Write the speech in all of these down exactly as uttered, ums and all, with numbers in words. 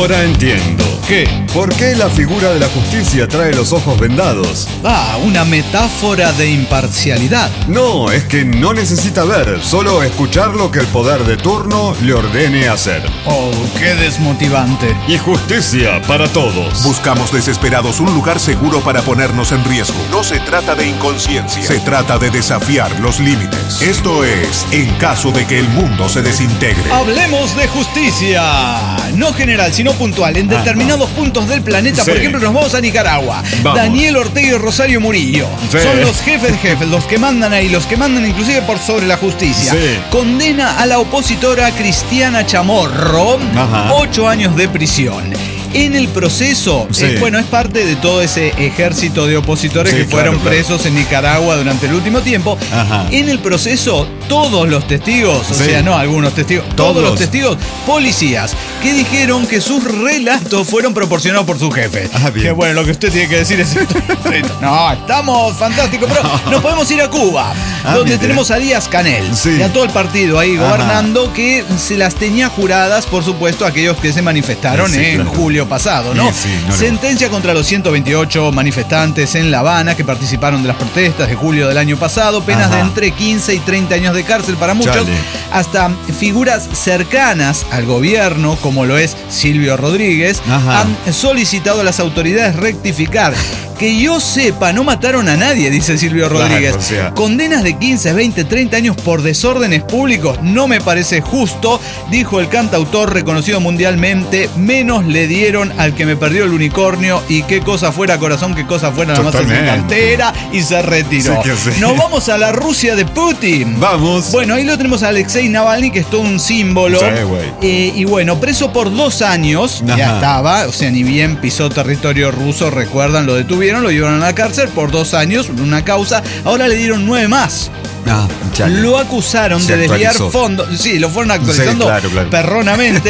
Ahora entiendo. ¿Qué? ¿Por qué la figura de la justicia trae los ojos vendados? Ah, una metáfora de imparcialidad. No, es que no necesita ver, solo escuchar lo que el poder de turno le ordene hacer. Oh, qué desmotivante. Y justicia para todos. Buscamos desesperados un lugar seguro para ponernos en riesgo. No se trata de inconsciencia, se trata de desafiar los límites. Esto es En caso de que el mundo se desintegre. Hablemos de justicia. No general, sino puntual. En determinados ah, puntos del planeta, sí. Por ejemplo, nos vamos a Nicaragua. Vamos. Daniel Ortega y Rosario Murillo. Sí. Son los jefes de jefes, los que mandan ahí, los que mandan inclusive por sobre la justicia. Sí. Condena a la opositora Cristiana Chamorro Ajá. ocho años de prisión. En el proceso, sí. eh, bueno, es parte de todo ese ejército de opositores sí, que fueron claro, presos claro. en Nicaragua durante el último tiempo. Ajá. En el proceso, todos los testigos, o sí. sea, no algunos testigos, todos. todos los testigos, policías, que dijeron que sus relatos fueron proporcionados por su jefe. Ah, bien. Que bueno, lo que usted tiene que decir es esto. No, estamos fantásticos, pero nos podemos ir a Cuba, ah, donde mire. tenemos a Díaz Canel sí. y a todo el partido ahí Ajá. gobernando, que se las tenía juradas, por supuesto, a aquellos que se manifestaron sí, en claro. julio pasado, ¿no? Sí, sí, no Sentencia no. contra los ciento veintiocho manifestantes en La Habana que participaron de las protestas de julio del año pasado, penas Ajá. de entre quince y treinta años de cárcel para muchos, Chale. hasta figuras cercanas al gobierno, como lo es Silvio Rodríguez, Ajá. han solicitado a las autoridades rectificar. Que yo sepa, no mataron a nadie, dice Silvio Rodríguez. Claro, o sea. Condenas de quince, veinte, treinta años por desórdenes públicos no me parece justo, dijo el cantautor reconocido mundialmente. Menos le dieron al que me perdió el unicornio y qué cosa fuera corazón, qué cosa fuera nada más en cartera, y se retiró. Sí, sí. Nos vamos a la Rusia de Putin. Vamos. Bueno, ahí lo tenemos a Alexei Navalny, que es todo un símbolo. Sí, eh, y bueno, preso por dos años, Ajá. ya estaba, o sea, ni bien pisó territorio ruso, recuerdan, lo detuvieron. Lo llevaron a la cárcel por dos años, una causa. Ahora le dieron nueve más. Ah, lo acusaron Se de desviar actualizó. fondos. Sí, lo fueron actualizando sí, claro, claro. perronamente.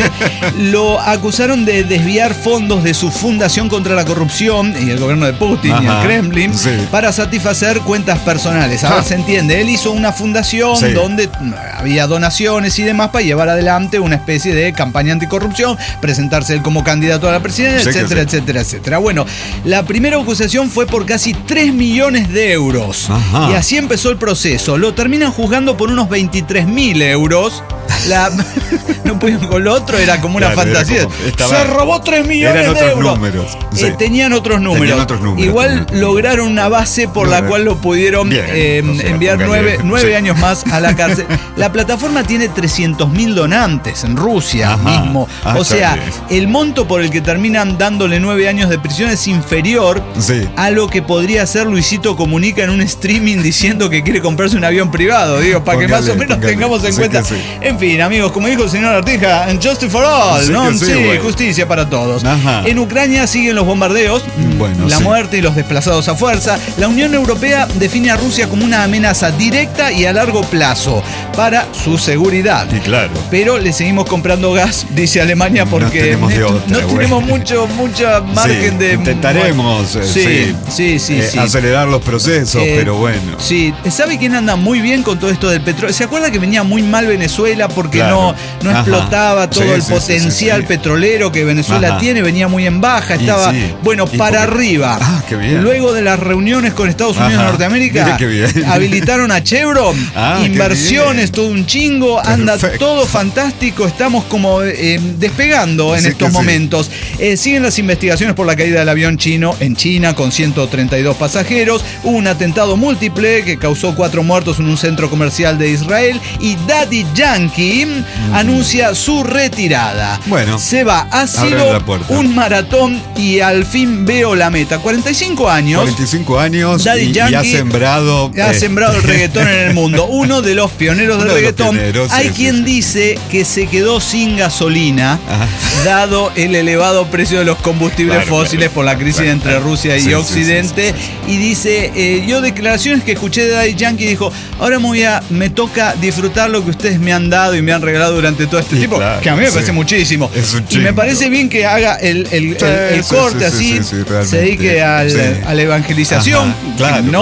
Lo acusaron de desviar fondos de su fundación contra la corrupción y el gobierno de Putin Ajá. y el Kremlin sí. para satisfacer cuentas personales. Ahora ah. se entiende, él hizo una fundación sí. donde había donaciones y demás para llevar adelante una especie de campaña anticorrupción, presentarse él como candidato a la presidencia, sí, etcétera, sí. etcétera, etcétera. Bueno, la primera acusación fue por casi tres millones de euros. Ajá. Y así empezó el proceso. Lo terminan juzgando por unos veintitrés mil euros. La, no pudieron con lo otro, era como una claro, fantasía. Como, estaba, Se robó tres millones eran de otros euros. Números. Sí. Eh, tenían, otros números. tenían otros números. Igual tenían. lograron una base por la cual lo pudieron Bien, eh, o sea, enviar nueve, nueve sí. años más a la cárcel. La plataforma tiene trescientos mil donantes en Rusia Ajá. mismo. Ah, o sea, bien. el monto por el que terminan dándole nueve años de prisión es inferior sí. a lo que podría hacer Luisito Comunica en un streaming diciendo que quiere comprarse un avión privado. Digo, para póngale, que más o menos póngale. tengamos en sí cuenta. Sí. En fin, amigos, como dijo el señor Artija, justice for all, sí, ¿no? Sí, sí bueno. justicia para todos. Ajá. En Ucrania siguen los bombardeos, bueno, la sí. muerte y los desplazados a fuerza. La Unión Europea define a Rusia como una amenaza directa y a largo plazo para su seguridad. Y claro. Pero le seguimos comprando gas, dice Alemania, porque no tenemos, de otra, no tenemos mucho, mucho margen sí, de... Intentaremos bueno, sí, sí, sí, sí, eh, sí. acelerar los procesos, eh, pero bueno. Sí, ¿sabe quién anda muy bien con todo esto del petróleo? ¿Se acuerda que venía muy mal Venezuela porque claro. no, no explotaba todo sí, el sí, potencial sí, sí, sí. petrolero que Venezuela Ajá. tiene? Venía muy en baja, estaba, sí. bueno, y para porque... arriba. Ah, qué bien. Luego de las reuniones con Estados Unidos de Norteamérica, habilitaron a Chevron, ah, inversiones, todo un chingo, anda Perfecto. todo fantástico, estamos como eh, despegando en sí estos momentos. Sí. Eh, siguen las investigaciones por la caída del avión chino en China con ciento treinta y dos pasajeros, hubo un atentado múltiple que causó cuatro muertos en un centro comercial de Israel y Daddy Yankee mm. anuncia su retirada. Bueno, se va, ha sido un maratón y al fin veo la meta. cuarenta y cinco años. cuarenta y cinco años Daddy y, Yankee y ha sembrado ha eh. sembrado el reggaetón en el mundo. Uno de los pioneros del reggaetón. Pioneros, Hay sí, quien sí, dice que se quedó sin gasolina, Ajá. dado el elevado precio de los combustibles claro, fósiles claro, por la crisis claro, entre claro. Rusia y sí, Occidente. Sí, sí, sí, sí. Y dice, eh, yo declaraciones que escuché de Daddy Yankee, dijo, ahora me, voy a, me toca disfrutar lo que ustedes me han dado y me han regalado durante todo este tiempo, claro, que a mí me sí. parece muchísimo. Y me parece bien que haga el, el, sí, el, el corte sí, así, sí, sí, sí, se dedique al, sí. a la evangelización, Ajá, claro, ¿no? Claro.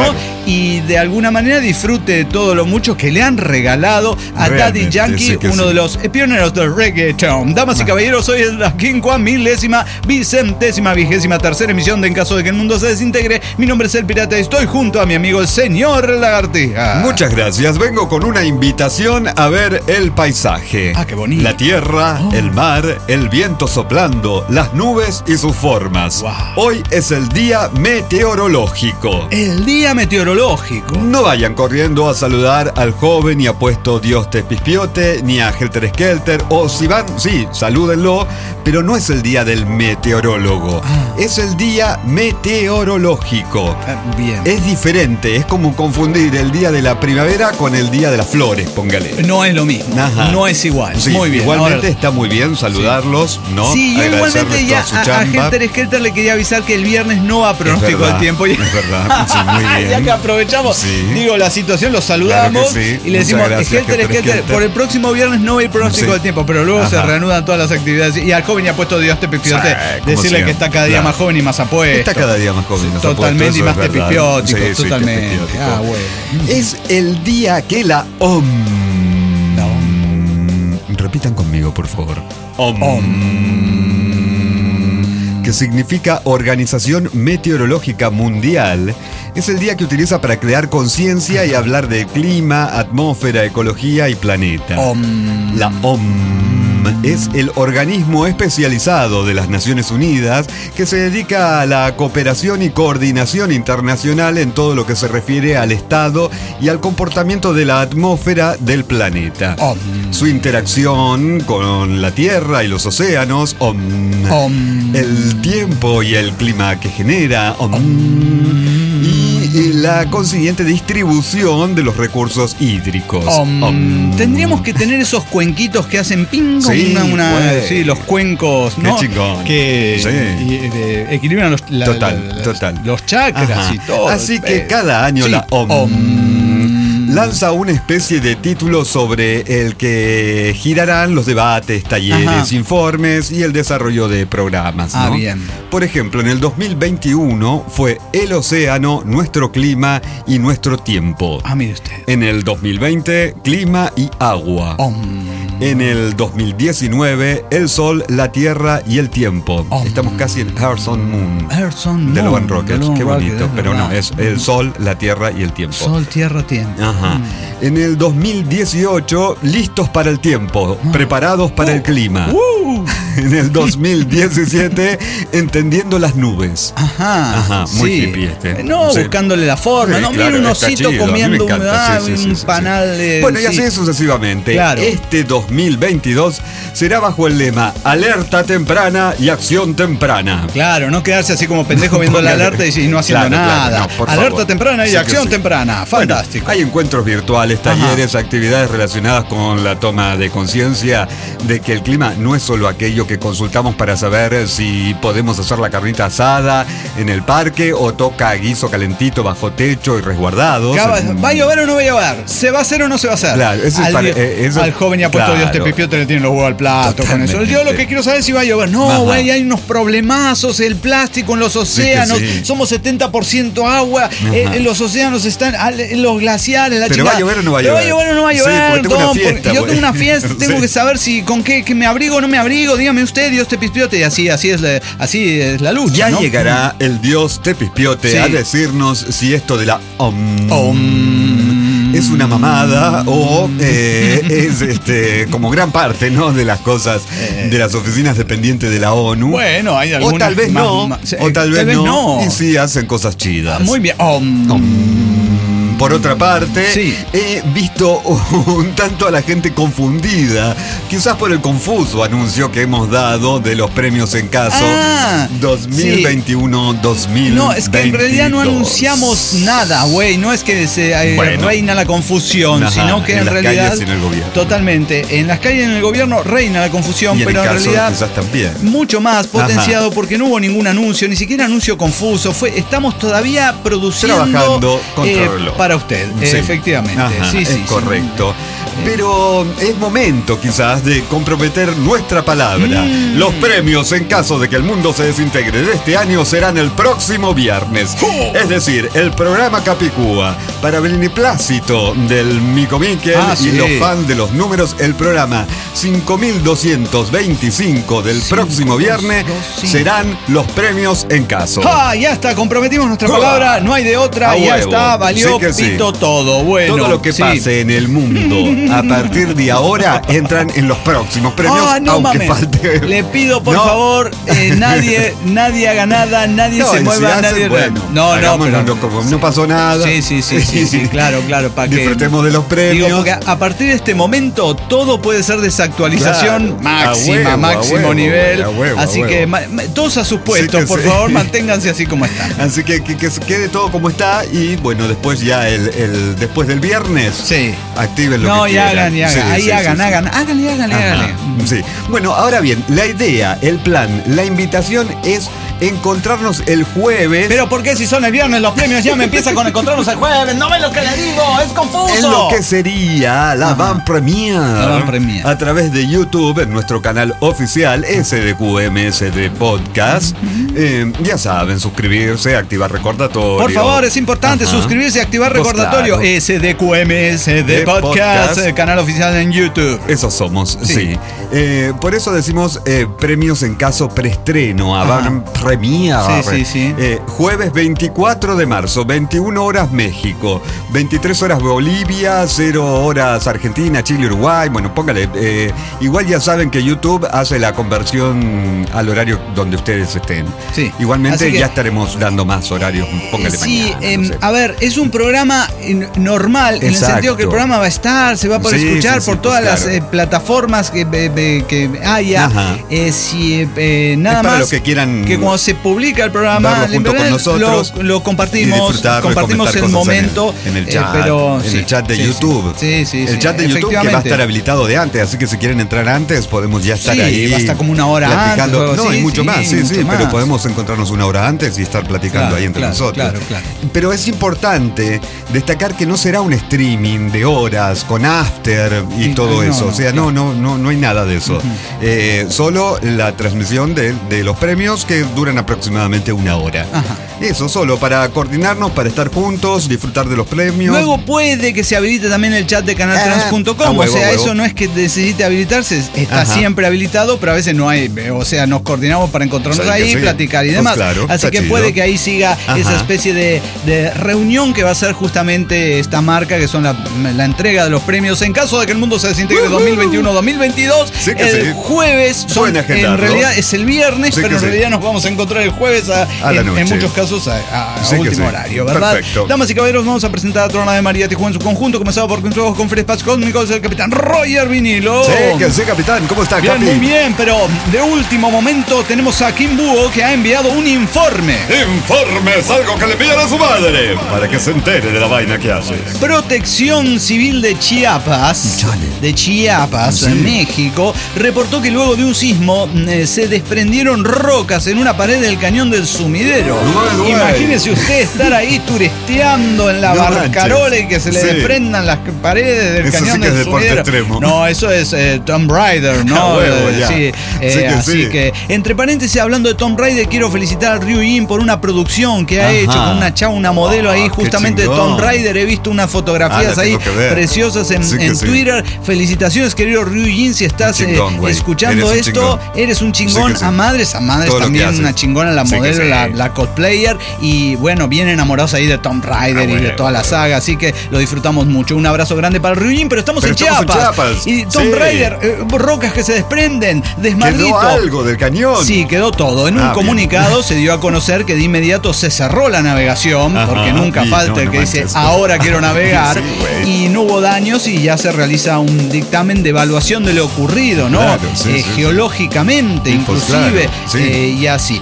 y de alguna manera disfrute de todo lo mucho que le han regalado a Daddy Yankee, sí uno sí. de los pioneros del reggaeton. Damas y caballeros, hoy es la quincuagésima milésima, vicentésima, vigésima tercera emisión de En Caso de que el Mundo se Desintegre. Mi nombre es El Pirata y estoy junto a mi amigo el señor Lagartija. Muchas gracias. Vengo con una invitación a ver el paisaje. Ah, qué bonito. La tierra, oh. el mar, el viento soplando, las nubes y sus formas. Wow. Hoy es el día meteorológico. El día meteorológico. No vayan corriendo a saludar al joven y apuesto Dios te pispiote, ni a Helter Skelter, o si van, sí, salúdenlo, pero no es el día del meteorólogo. Ah. Es el día meteorológico. Ah, bien. Es diferente, es como confundir el día de la primavera con el día de las flores, póngale. No es lo mismo. Ajá. No es igual. Sí, muy bien. Igualmente ahora está muy bien saludarlos, sí. ¿no? Sí, yo igualmente ya a, a Helter Skelter le quería avisar que el viernes no va a pronóstico verdad, del tiempo. Es verdad, sí, muy bien. Ya que aprovechamos, sí. digo, la situación, los saludamos claro sí. y le decimos que gracias, Helter Skelter, Skelter, por el próximo viernes no va a ir pronóstico sí. del tiempo, pero luego Ajá. se reanudan todas las actividades. Y al joven ya ha puesto Dios te pipiote, sí, decirle siempre. que está cada día claro. más joven y más apuesto. Está cada día más joven. Sí, totalmente, y más tepipiótico, sí, totalmente. Sí, ah, bueno. Es el día que la O M... La O M... Repitan conmigo, por favor. O M... O M... que significa Organización Meteorológica Mundial, es el día que utiliza para crear conciencia y hablar de clima, atmósfera, ecología y planeta. O M... La O M es el organismo especializado de las Naciones Unidas que se dedica a la cooperación y coordinación internacional en todo lo que se refiere al estado y al comportamiento de la atmósfera del planeta. O M. Su interacción con la Tierra y los océanos, O M. O M. El tiempo y el clima que genera, O M. O M. Y la consiguiente distribución de los recursos hídricos. Um, um, tendríamos que tener esos cuenquitos que hacen ping, sí, una, una, sí, los cuencos, ¿no? Qué chingón. Que sí. y, de, equilibran los, la, total, la, la, total. los chakras Ajá. y todo. Así que eh, cada año sí. la O M, O M lanza una especie de título sobre el que girarán los debates, talleres, Ajá. informes y el desarrollo de programas, ¿no? Ah, bien. Por ejemplo, en el dos mil veintiuno fue el océano, nuestro clima y nuestro tiempo. Ah, mire usted. En el dos mil veinte, clima y agua. Om. En el dos mil diecinueve, el sol, la tierra y el tiempo. Om. Estamos casi en Earth on Moon. Earth on Moon. De Love and Rockets. Qué bonito. Rocket, pero no, es el sol, la tierra y el tiempo. Sol, tierra, tiempo. Ajá. Mm. En el dos mil dieciocho, listos para el tiempo, ah. preparados para uh. el clima. Uh. En el dos mil diecisiete, entendiendo las nubes. Ajá. Ajá, muy sí. hippie este. No, sí. buscándole la forma. Sí, no, claro, mira un osito comiendo un, ah, sí, sí, un sí, panal de... Bueno, y sí. así sucesivamente. Claro. Este dos mil veintidós será bajo el lema Alerta temprana y acción temprana. Claro, no quedarse así como pendejo viendo la alerta y no haciendo claro, nada. Claro, no, Alerta favor. temprana y sí acción sí. temprana. Fantástico. Bueno, hay encuentros virtuales, talleres, Ajá. actividades relacionadas con la toma de conciencia de que el clima no es solo aquello que consultamos para saber si podemos hacer la carnita asada en el parque o toca guiso calentito bajo techo y resguardados. ¿Va a llover o no va a llover? ¿Se va a hacer o no se va a hacer? Claro, eso al, es para, eh, eso, al joven ya puesto claro. Dios te pipió, te le tiene los huevos al plato. Totalmente. Con eso. Yo lo que quiero saber es si va a llover. No, güey, hay unos problemazos, el plástico en los océanos, sí sí. somos setenta por ciento agua, eh, en los océanos están en los glaciares, la Pero chingada. va a llover o no va a llover. ¿Va a llover o no va a llover? Sí, tengo no, una fiesta, yo tengo una fiesta, tengo sí. que saber si con qué que me abrigo o no me abrigo. Dígame usted, Dios te pispiote, y así, así es la, así es la lucha. Ya ¿no? llegará el Dios te pispiote sí. a decirnos si esto de la om, om. es una mamada o eh, es este como gran parte, ¿no? de las cosas eh. de las oficinas dependientes de la ONU. Bueno, hay algunas o tal vez más, no, más, o tal vez, tal vez no, no. y sí hacen cosas chidas. Ah, muy bien. Om. Om. Por otra parte, sí. he visto un tanto a la gente confundida, quizás por el confuso anuncio que hemos dado de los premios En Caso ah, dos mil veintiuno dos mil veintidós. No, es que en realidad no anunciamos nada, güey. No es que se eh, bueno. reina la confusión, Ajá, sino que en, en las realidad... calles y en el gobierno. Totalmente. En las calles y en el gobierno reina la confusión, y pero en, en caso, realidad quizás también. mucho más potenciado Ajá. porque no hubo ningún anuncio, ni siquiera anuncio confuso. Fue, estamos todavía produciendo... Trabajando contra eh, el reloj. para usted, sí. eh, efectivamente. Ajá, sí, es sí, correcto. Sí. Pero es momento quizás de comprometer nuestra palabra. Mm. Los premios, en caso de que el mundo se desintegre de este año, serán el próximo viernes. Oh. Es decir, el programa Capicúa, para beneplácito del Mico Miquel ah, sí. y los fans de los números, el programa cinco mil doscientos veinticinco del sí, próximo viernes sí. serán los premios en caso. Ah, ya está, comprometimos nuestra palabra, no hay de otra, a ya huevo. Está, valió sí pito sí. todo. Bueno, todo lo que sí. pase en el mundo a partir de ahora entran en los próximos premios, ah, no, aunque mames. falte. Le pido por no. favor, eh, nadie, nadie haga nada, nadie no, se mueva, si nadie. Bueno, no, no, pero no, como sí. no pasó nada. Sí, sí, sí, sí, sí claro, claro, para que disfrutemos de los premios. Digo, porque a partir de este momento todo puede ser desactualización claro. máxima, huevo, máximo huevo, nivel. A huevo, así a que ma, todos a sus puestos, sí por sí. favor, manténganse así como están. Así que, que que quede todo como está y bueno, después ya el, el después del viernes, sí. activen lo no, que y quieran. Hagan, y hagan, sí, ahí sí, hagan, sí, hagan, sí. háganle, háganle, Ajá. háganle. Sí. Bueno, ahora bien, la idea, el plan, la invitación es encontrarnos el jueves. Pero ¿por qué si son el viernes los premios ya me empiezan con encontrarnos el jueves? No ve lo que le digo, es confuso. Es lo que sería la Van Premier, la Van Premier a través de YouTube en nuestro canal oficial S D Q M S D Podcast. Uh-huh. eh, ya saben, suscribirse, activar recordatorio. Por favor, es importante Ajá. suscribirse y activar pues recordatorio. Claro. S D Q M S D Podcast, podcast, canal oficial en YouTube. Eso somos, sí. sí. Eh, por eso decimos eh, premios en caso preestreno a Van Premier. Sí, sí, sí. Eh, jueves veinticuatro de marzo, veintiuna horas México, veintitrés horas Bolivia, cero horas Argentina, Chile, Uruguay. Bueno, póngale. Eh, igual ya saben que YouTube hace la conversión al horario donde ustedes estén. Sí. Igualmente que, ya estaremos dando más horarios. Póngale sí, mañana. Eh, no sé. A ver, es un programa normal, Exacto. en el sentido que el programa va a estar, se va a poder sí, escuchar sí, sí, por todas pues, claro. las eh, plataformas que, eh, que haya. Eh, si, eh, nada es para más los que quieran. Que cuando se publica el programa junto con nosotros, lo, lo compartimos, compartimos el momento en el, en el chat, eh, pero, en sí, el chat de sí, YouTube. Sí, sí, el sí, chat de YouTube que va a estar habilitado de antes, así que si quieren entrar antes podemos ya estar sí, ahí. Va a estar como una hora platicando. antes. No, sí, y mucho sí, más, sí, mucho sí, más. pero podemos encontrarnos una hora antes y estar platicando claro, ahí entre claro, nosotros. Claro, claro. Pero es importante destacar que no será un streaming de horas con after y sí, todo no, eso. No, o sea, claro. no, no, no, no hay nada de eso. Uh-huh. eh, solo la transmisión de, de los premios que duran aproximadamente una hora. Ajá. Eso, solo para coordinarnos, para estar juntos, disfrutar de los premios. Luego puede que se habilite también el chat de canal trans punto com. Ah, o sea, eso no es que necesite habilitarse, está Ajá. siempre habilitado, pero a veces no hay. O sea, nos coordinamos para encontrarnos ahí, sí. platicar y demás. Pues claro, Así que chido. Puede que ahí siga Ajá. esa especie de, de reunión que va a ser justamente esta marca, que son la, la entrega de los premios en caso de que el mundo se desintegre uh-huh. dos mil veintiuno dos mil veintidós. Sí el sí. jueves, son, en realidad es el viernes, sí pero en sí. realidad nos vamos a encontrar el jueves a, a en, en muchos casos a, a, a sí último sí. horario, ¿verdad? Perfecto. Damas y caballeros, vamos a presentar a Trona de María Tijuana en su conjunto, comenzado por Consejos con Fred Paz Cósmicos, el capitán Roger Vinilo. Sí, que sí, capitán, ¿cómo está, bien, Capi? Muy bien, pero de último momento tenemos a Kim Búho, que ha enviado un informe. Informe es algo que le envían a su madre, para que se entere de la vaina que hace. Protección Civil de Chiapas, Chale. de Chiapas, sí. México, reportó que luego de un sismo eh, se desprendieron rocas en una pared del cañón del Sumidero. No, no, Imagínese usted estar ahí turisteando en la no barcarola manches. y que se le sí. desprendan las paredes del eso cañón sí que del es Sumidero. Extremo. No, eso es eh, Tomb Raider, ¿no? Huevo, eh, sí, eh, sí que así sí. que, entre paréntesis, hablando de Tomb Raider, quiero felicitar a Ryujin por una producción que ha Ajá. hecho con una chava, una modelo ahí, oh, justamente de Tomb Raider. He visto unas fotografías ah, ahí preciosas en, sí en sí. Twitter. Felicitaciones, querido Ryujin, si estás chingón, eh, escuchando eres esto, eres un chingón. Sí sí. A madres, a madres Todo también una chingona, la sí modelo, sí. la, la cosplayer, y bueno, bien enamorados ahí de Tomb Raider ah, y bueno, de toda la saga, así que lo disfrutamos mucho. Un abrazo grande para el Ryujin, pero estamos, pero en, estamos Chiapas, en Chiapas. Y Tomb sí. Raider, eh, rocas que se desprenden, desmadrito. Quedó algo del cañón. Sí, quedó todo. En un ah, comunicado bien. se dio a conocer que de inmediato se cerró la navegación, Ajá, porque nunca falta no, el no que dice, eso. ahora quiero navegar, sí, y no hubo daños y ya se realiza un dictamen de evaluación de lo ocurrido, ¿no? Claro, sí, eh, sí, geológicamente, sí. inclusive, Pues claro, sí. eh, y así.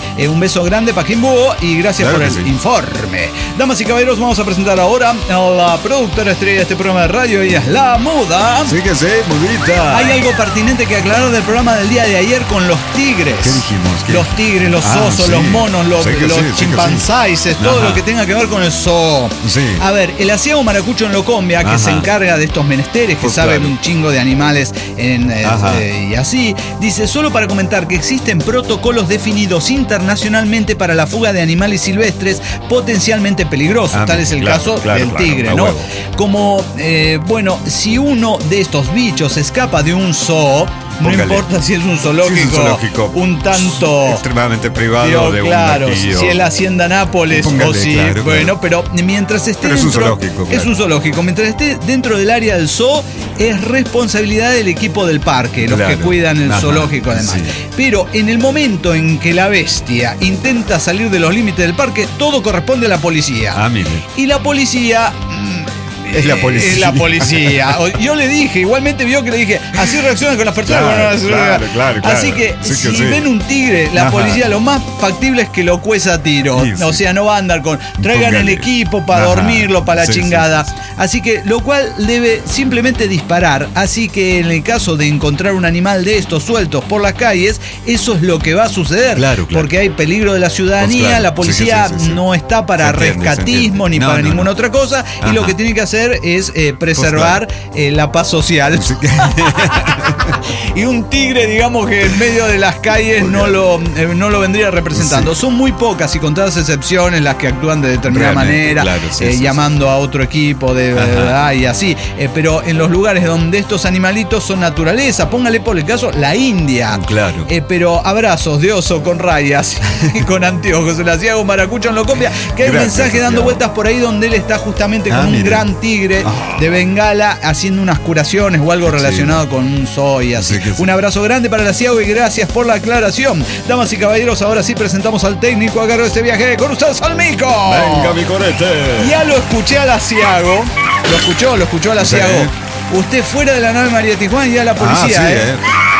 Eh, un beso grande para Jimbo y gracias claro por el sí. informe. Damas y caballeros, vamos a presentar ahora a la productora estrella de este programa de radio. Ella es La Muda. Sí que sí, mudita. Hay algo pertinente que aclarar del programa del día de ayer con los tigres. ¿Qué dijimos? ¿Qué? Los tigres, los ah, osos, sí. los monos, los, los sí, chimpancáis, sí. todo Ajá. lo que tenga que ver con el zoo. Sí. A ver, el asiago maracucho en Locombia, que Ajá. se encarga de estos menesteres, que pues sabe claro. un chingo de animales en, eh, y así, dice, solo para comentar que existen protocolos definidos internacionalmente para la fuga de animales silvestres potencialmente peligrosos. Ah, Tal es el claro, caso claro, del claro, tigre, ¿no? Huevo. Como, eh, bueno, si uno de estos bichos escapa de un zoo, no Póngale. importa si es un zoológico, si es un, zoológico un tanto extremadamente privado digo, de claro, un si es la Hacienda Nápoles Póngale, o si claro, bueno, claro. pero mientras esté pero dentro, es un zoológico, claro. es un zoológico, mientras esté dentro del área del zoo es responsabilidad del equipo del parque, los claro. que cuidan el Ajá. zoológico además. Sí. Pero en el momento en que la bestia intenta salir de los límites del parque, todo corresponde a la policía. Ah, mire. Y la policía Es la policía. Es la policía. Yo le dije, igualmente vio que le dije, así reaccionan con las personas. Claro, no, claro, claro, claro. Así que sí si que sí. ven un tigre, la Ajá. policía lo más factible es que lo cueza a tiro. Sí, sí. O sea, no va a andar con, traigan Póngale. el equipo para Ajá. dormirlo, para la sí, chingada. Sí, sí. Así que, lo cual debe simplemente disparar. Así que en el caso de encontrar un animal de estos sueltos por las calles, eso es lo que va a suceder. Claro, claro. Porque hay peligro de la ciudadanía, pues claro. la policía sí, sí, sí, sí. no está para entiende, rescatismo ni no, para no, ninguna no. otra cosa. Ajá. Y lo que tiene que hacer es eh, preservar pues claro. eh, la paz social. Y un tigre, digamos que en medio de las calles no lo, eh, no lo vendría representando. Sí. Son muy pocas y contadas excepciones las que actúan de determinada Realmente, manera, claro, sí, eh, sí, llamando sí. a otro equipo de verdad y así. Eh, pero en los lugares donde estos animalitos son naturaleza, póngale por el caso la India. Claro. Eh, pero abrazos de oso con rayas y con anteojos. Se le hacía un maracucho en Locombia, que hay un mensaje dando claro. vueltas por ahí donde él está justamente con ah, un mire. gran tigre ah. de Bengala haciendo unas curaciones o algo relacionado sí. con un zoo y así. Sí, sí. Un abrazo grande para la Ciago y gracias por la aclaración. Damas y caballeros, ahora sí presentamos al técnico a cargo de este viaje. Con ustedes, al Mico. Venga, mi corete. Ya lo escuché a la Ciago. Lo escuchó, lo escuchó a la Ciago. Sí. Usted fuera de la nave María Tijuana y a la policía, ah, sí, ¿eh? eh.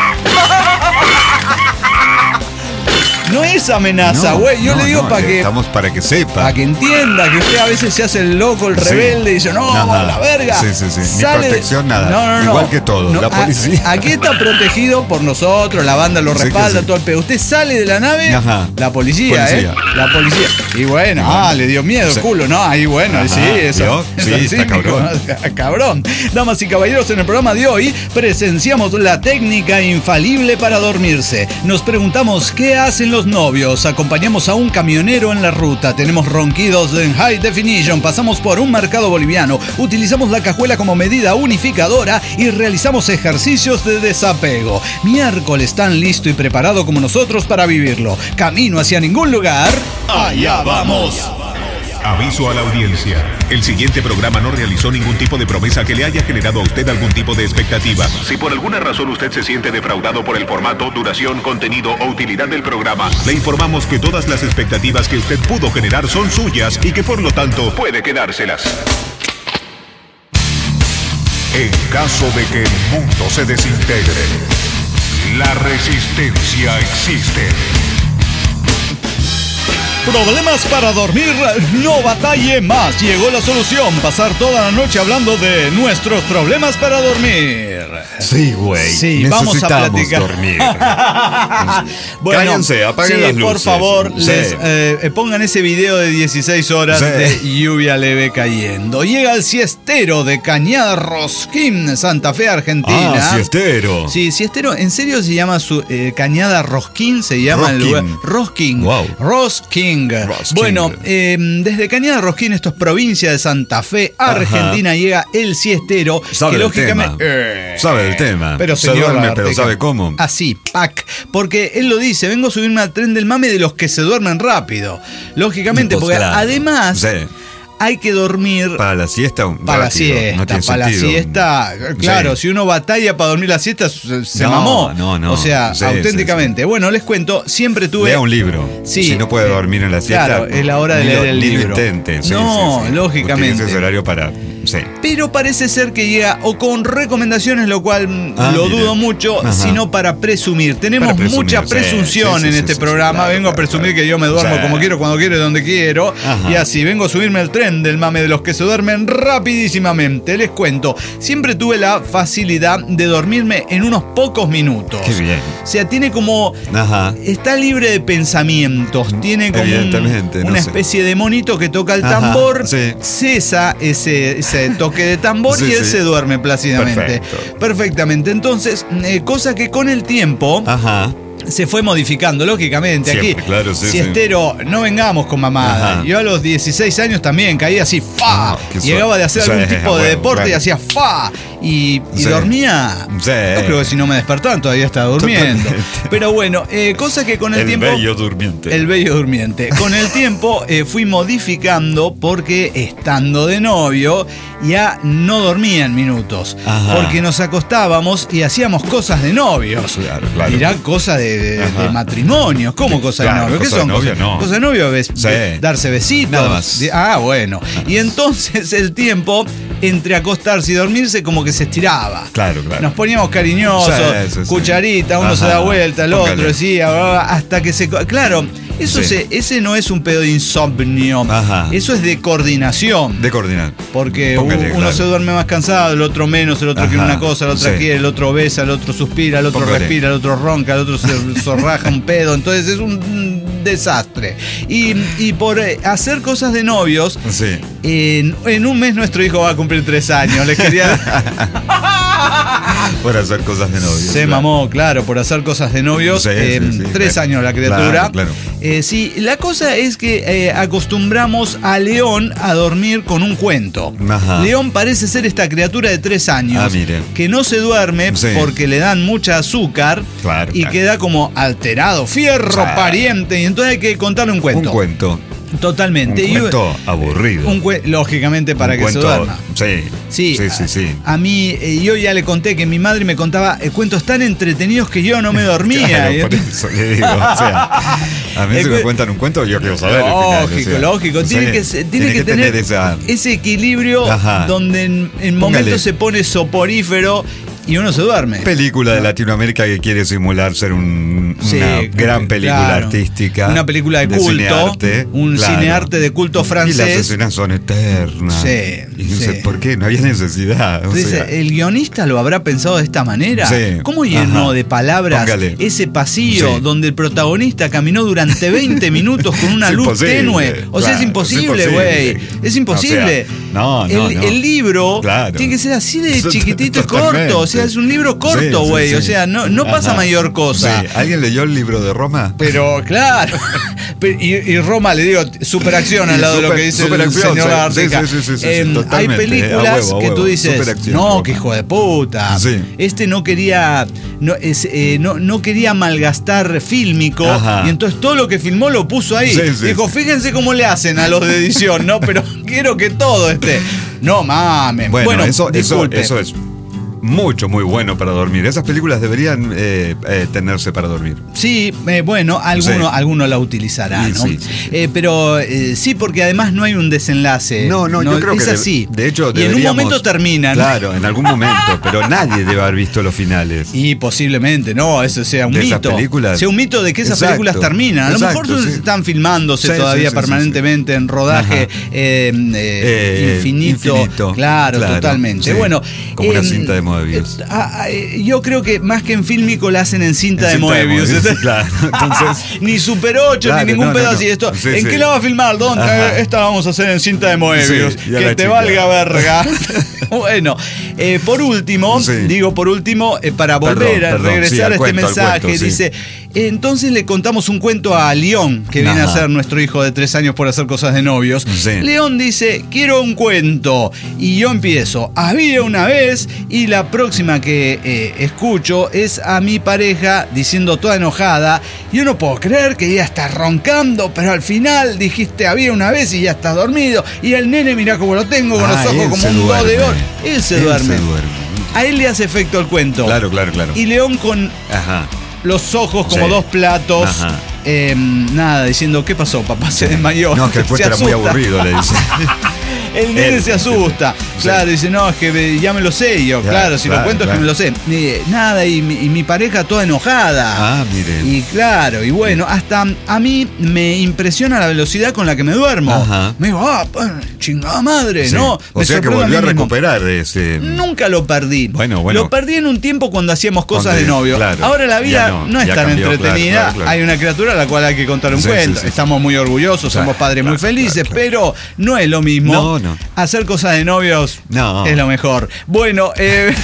No es amenaza, güey. No, Yo no, le digo no, para que. Estamos para que sepa. Para que entienda que usted a veces se hace el loco, el rebelde, sí. y dice, no, Ajá. a la verga. Sí, sí, sí. Sale... Ni protección, nada. No, no, no. Igual que todo, no, la policía. A, aquí está protegido por nosotros, la banda lo sí respalda, sí. todo el pedo. Usted sale de la nave, Ajá. la policía, policía, ¿eh? La policía. Y bueno, ah, bueno. le dio miedo el sí. culo, ¿no? Ahí bueno, Ajá. sí, eso. Sí, eso está cabrón. Cabrón. Damas y caballeros, en el programa de hoy presenciamos la técnica infalible para dormirse. Nos preguntamos, ¿qué hacen los novios? Acompañamos a un camionero en la ruta, tenemos ronquidos en high definition, pasamos por un mercado boliviano, utilizamos la cajuela como medida unificadora y realizamos ejercicios de desapego. Miércoles tan listo y preparado como nosotros para vivirlo. Camino hacia ningún lugar. ¡Allá vamos! Aviso a la audiencia. El siguiente programa no realizó ningún tipo de promesa que le haya generado a usted algún tipo de expectativa. Si por alguna razón usted se siente defraudado por el formato, duración, contenido o utilidad del programa, le informamos que todas las expectativas que usted pudo generar son suyas y que por lo tanto puede quedárselas. En caso de que el mundo se desintegre, la resistencia existe. Problemas para dormir, no batalle más. Llegó la solución. Pasar toda la noche hablando de nuestros problemas para dormir. Sí, güey. Sí, vamos a platicar. Dormir. Bueno, cállense, apaguen sí, las luces. Por favor, sí. les, eh, pongan ese video de dieciséis horas sí. de lluvia leve cayendo. Llega el siestero de Cañada Rosquín, Santa Fe, Argentina. Ah, siestero. Sí, siestero. En serio se llama su eh, Cañada Rosquín, se llama Rosquín. el lugar. Rosquín. Wow. Rosquín. Rosquín. Bueno, eh, desde Cañada Rosquín, esto es provincia de Santa Fe, Argentina, Ajá. llega el siestero. Sabe que del lógicamente. Tema. Eh, sabe del tema. Pero se señor, duerme, pero sabe cómo. Así, pac. Porque él lo dice, vengo a subirme al tren del mame de los que se duermen rápido. Lógicamente, porque claro. además. Sí. Hay que dormir. Para la siesta, un Para rápido, la siesta, no tiene para sentido. la siesta. Claro, sí. si uno batalla para dormir la siesta, se, se no, mamó. No, no. O sea, sí, auténticamente. Sí, sí. Bueno, les cuento, siempre tuve. Lea un libro. Sí. Si no puede dormir en la siesta. Claro, es la hora de leer el ni libro. Lo intente. Sí, no, sí, sí. lógicamente. Utilice ese horario para. Sí. Pero parece ser que llega o con recomendaciones, lo cual ah, lo mira. dudo mucho, Ajá. sino para presumir. Tenemos para presumir, mucha presunción sí, sí, en sí, este sí, programa. Sí, claro, vengo claro, a presumir claro. que yo me duermo sí. como quiero, cuando quiero y donde quiero. Ajá. Y así, vengo a subirme al tren del mame de los que se duermen rapidísimamente. Les cuento, siempre tuve la facilidad de dormirme en unos pocos minutos. Qué bien. O sea, tiene como... Ajá. Está libre de pensamientos. Tiene como un, una no especie sé. de monito que toca el tambor. Ajá, sí. Cesa ese, ese toque de tambor sí, y él sí. se duerme plácidamente. Perfecto. Perfectamente. Entonces, eh, cosa que con el tiempo... Ajá. se fue modificando, lógicamente. Siempre, aquí, claro, sí, siestero, sí. no vengamos con mamada. Ajá. Yo a los dieciséis años también caía así, ¡fa! Ah, Llegaba de hacer sí, algún tipo de bueno, deporte claro. y hacía ¡fa! Y, y sí. dormía. Sí. No creo que si no me despertaban todavía estaba durmiendo. Totalmente. Pero bueno, eh, cosa que con el, el tiempo... El bello durmiente. El bello durmiente. Con el tiempo eh, fui modificando porque estando de novio ya no dormía en minutos. Ajá. Porque nos acostábamos y hacíamos cosas de novios. Claro, claro. Dirán cosas de De, de matrimonios, ¿cómo cosa claro, de novio? ¿Qué cosa son de novio, cosas? No. Cosa de novio, bes, sí. be, darse besitos. Nada más. De, ah, bueno. Nada y entonces el tiempo entre acostarse y dormirse como que se estiraba. Claro, claro. Nos poníamos cariñosos, sí, sí, sí. cucharita, uno Ajá. se da vuelta, el Póngale. otro decía, hasta que se... Claro, eso sí. se, ese no es un pedo de insomnio. Ajá. Eso es de coordinación. De coordinar. Porque Póngale, uno claro. se duerme más cansado, el otro menos, el otro Ajá. quiere una cosa, el otro sí. quiere, el otro besa, el otro suspira, el otro Póngale. respira, el otro ronca, el otro se zorraja un pedo, entonces es un desastre. Y, y por hacer cosas de novios, sí. en, en un mes nuestro hijo va a cumplir tres años. Les quería... por hacer cosas de novios. Se claro. mamó, claro, por hacer cosas de novios. Sí, eh, sí, sí, tres claro. años la criatura. Claro, claro. Eh, sí, la cosa es que eh, acostumbramos a León a dormir con un cuento. Ajá. León parece ser esta criatura de tres años ah, mire. que no se duerme sí. porque le dan mucha azúcar claro, y claro. queda como alterado, fierro, claro. pariente, y entonces hay que contarle un cuento. Un cuento. Totalmente. Un cuento y, aburrido. Un cue- lógicamente para un que cuento, se duerma. Sí. Sí, sí, sí, sí. A, a mí, eh, yo ya le conté que mi madre me contaba eh, cuentos tan entretenidos que yo no me dormía. Claro, por eso le digo. O sea, a mí si me cuentan un cuento, yo quiero saber. Lógico, el final, o sea, lógico. Tiene, sí, que, tiene, tiene que, que tener, tener esa... ese equilibrio Ajá. donde en, en momentos se pone soporífero y uno se duerme. Película de Latinoamérica que quiere simular ser un, sí, una gran película claro. artística. Una película de, de culto. Cinearte, un claro. cinearte de culto francés. Y las escenas son eternas. Sí. Y no sí. sé por qué, no había necesidad. O sea, ¿el guionista lo habrá pensado de esta manera? Sí. ¿Cómo llenó Ajá. de palabras Póngale. ese pasillo sí. donde el protagonista caminó durante veinte minutos con una luz tenue? O sea, claro, es imposible, güey. Es imposible. No, no, el, no. el libro claro. tiene que ser así de chiquitito y corto. O sea, es un libro corto, güey. Sí, sí, sí. O sea, no, no pasa mayor cosa. Sí. ¿Alguien leyó el libro de Roma? Pero, claro. y, y Roma, le digo, superacción al lado super, de lo que dice el señor Ártica. Sí, sí, sí, sí, sí, eh, sí, hay películas huevo, que tú dices, no, que hijo de puta. Sí. Este no quería no, es, eh, no, no quería malgastar fílmico. Ajá. Y entonces todo lo que filmó lo puso ahí. Sí, sí, dijo, sí. fíjense cómo le hacen a los de edición, ¿no? Pero quiero que todo esté. No mames. Bueno, bueno eso, eso, eso es mucho, muy bueno para dormir. Esas películas deberían eh, eh, tenerse para dormir. Sí, eh, bueno, alguno, sí. alguno la utilizará, sí, ¿no? Sí, sí, sí. Eh, pero eh, sí, porque además no hay un desenlace. No, no, no yo creo es que así. De, de hecho, y en un momento terminan. Claro, en algún momento, pero nadie debe haber visto los finales. Y posiblemente, no, eso sea un de mito. Esas películas. Sea un mito de que esas exacto, películas terminan. A lo exacto, mejor sí. están filmándose sí, todavía sí, sí, permanentemente sí, sí. en rodaje eh, eh, eh, infinito. infinito. Claro, claro, totalmente. Sí. Bueno, como eh, una cinta de Moebius. Eh, ah, yo creo que más que en fílmico la hacen en cinta, en de, cinta Moebius. de Moebius. Claro. Entonces, ni Super ocho, claro, ni ningún no, pedazo no, no. de esto. Sí, ¿En sí. qué la va a filmar? ¿Dónde? Ajá. Esta la vamos a hacer en cinta de Moebius. Sí, que te chica. valga verga. Bueno, eh, por último, sí. digo por último, eh, para volver perdón, a perdón, regresar sí, a este cuento, mensaje, cuento, sí. dice, entonces le contamos un cuento a León, que Ajá. viene a ser nuestro hijo de tres años por hacer cosas de novios. Sí. León dice, quiero un cuento. Y yo empiezo, había una vez, y la próxima que eh, escucho es a mi pareja diciendo toda enojada, yo no puedo creer que ya estás roncando, pero al final dijiste había una vez y ya estás dormido, y el nene mirá cómo lo tengo con ah, los ojos como un do de oro. Él se él duerme. Se duerme. A él le hace efecto el cuento. Claro, claro, claro. Y León con Ajá. los ojos como sí. dos platos. Eh, nada, diciendo, ¿qué pasó, papá? Se desmayó. No, que el cuento era muy aburrido, le dice. El nene se asusta. Claro, dice, no, es que ya me lo sé. Y yo, claro, claro si claro, lo cuento claro. es que me lo sé. Y, nada, y mi, y mi pareja toda enojada. Ah, miren. Y claro, y bueno, hasta a mí me impresiona la velocidad con la que me duermo. Ajá. Me digo, ah, chingada madre, sí. ¿no? O me sea que volvió a recuperar ese... Nunca lo perdí. Bueno, bueno. Lo perdí en un tiempo cuando hacíamos cosas de novio. Claro. Ahora la vida no, no es tan cambió, entretenida. Claro, claro, claro. Hay una criatura a la cual hay que contar un sí, cuento. Sí, sí. Estamos muy orgullosos, claro, somos padres claro, muy felices, claro, claro. pero no es lo mismo. No, no. Hacer cosas de novios no. es lo mejor. Bueno, eh...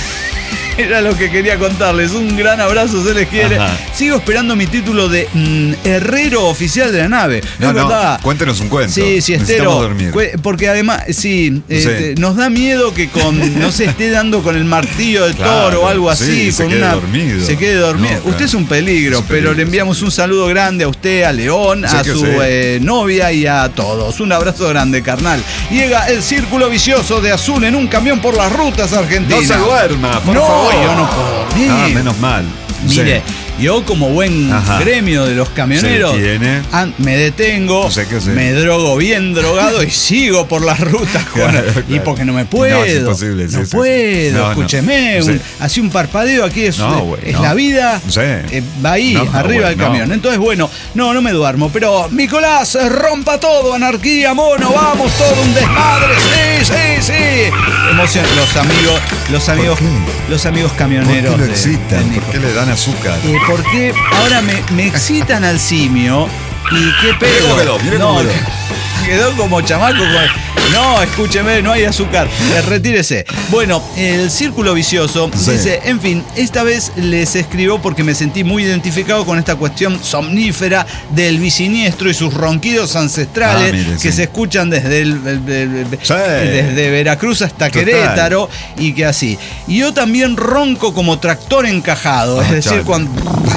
era lo que quería contarles. Un gran abrazo, se les quiere. Ajá. Sigo esperando mi título de mm, herrero oficial de la nave. No, no, cuéntenos un cuento. Sí, sí, Estero. Porque además, sí, sí. Este, nos da miedo que con, no se esté dando con el martillo de claro, toro o algo así. Sí, se con quede una, dormido. Se quede dormido. No, usted es un peligro, es un pero peligro, le enviamos sí. un saludo grande a usted, a León, sí, a su eh, novia y a todos. Un abrazo grande, carnal. Llega el círculo vicioso de Azul en un camión por las rutas argentinas. No se duerma, por no, favor. Yo no puedo dormir. Ah, menos mal. Mire, sí. yo como buen Ajá. gremio de los camioneros an, me detengo, no sé sí. me drogo bien drogado y sigo por las rutas con, claro, claro. y porque no me puedo, no, es imposible, no sí, puedo, sí. No, escúcheme, no. un, sí. así un parpadeo aquí es, no, güey, es no. la vida, sí. eh, va ahí no, arriba güey, del camión. No. Entonces bueno, no, no me duermo, pero Nicolás, rompa todo, anarquía, mono, vamos, todo un desmadre, sí, sí, sí. Emoción, los amigos, los amigos, los amigos camioneros. ¿Por qué lo excitan? ¿Por qué le dan azúcar? Eh, porque ahora me, me excitan al simio y qué pedo. Quedó, mire no, cómo quedó. Quedó como chamaco. No, escúcheme, no hay azúcar. Retírese. Bueno, el círculo vicioso sí. dice, en fin, esta vez les escribo porque me sentí muy identificado con esta cuestión somnífera del bisiniestro y sus ronquidos ancestrales ah, mire, que sí. se escuchan desde el, el, el, el sí. desde Veracruz hasta Total. Querétaro y que así. Y yo también ronco como tractor encajado, ah, es decir, chale. cuando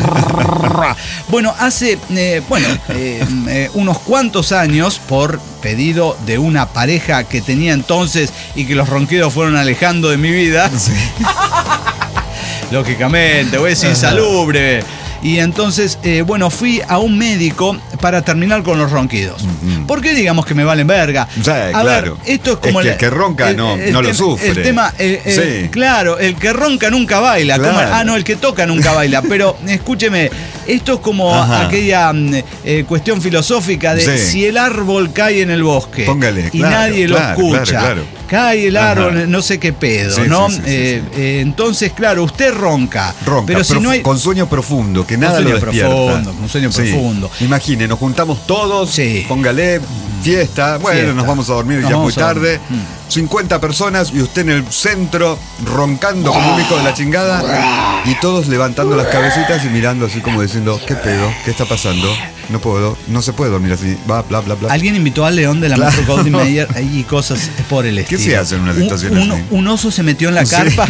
bueno, hace eh, bueno eh, eh, unos cuantos años, por pedido de una pareja que tenía entonces y que los ronquidos fueron alejando de mi vida. Sí. Lógicamente, voy a decir insalubre. Y entonces, eh, bueno, fui a un médico para terminar con los ronquidos. Mm-hmm. ¿Por qué digamos que me valen verga? Sí, a claro. ver, esto es como... Es que el que ronca el, no, el, no el lo sufre. El tema, el, el, sí. claro, el que ronca nunca baila. Claro. Como, ah, no, el que toca nunca baila. Pero escúcheme, esto es como Ajá. aquella eh, cuestión filosófica de sí. si el árbol cae en el bosque Póngale, y claro, nadie claro, lo escucha. Claro, claro. Cae el árbol, Ajá. no sé qué pedo, sí, ¿no? Sí, sí, eh, sí, sí. Eh, entonces, claro, usted ronca. Ronca, pero si no hay... con sueño profundo, que nada lo despierta. Profundo, con sueño sí. profundo. Imagine, nos juntamos todos, sí. póngale fiesta, bueno, fiesta. nos vamos a dormir nos ya muy tarde. cincuenta personas y usted en el centro roncando como un hijo de la chingada y todos levantando las cabecitas y mirando así como diciendo, ¿qué pedo? ¿Qué está pasando? No puedo, no se puede dormir así, bla, bla, bla, bla. Alguien invitó al león de la claro. Metro Goldwyn Mayer y cosas por el estilo. ¿Qué se hace en una situación un, así? Un, un oso se metió en la sí. carpa.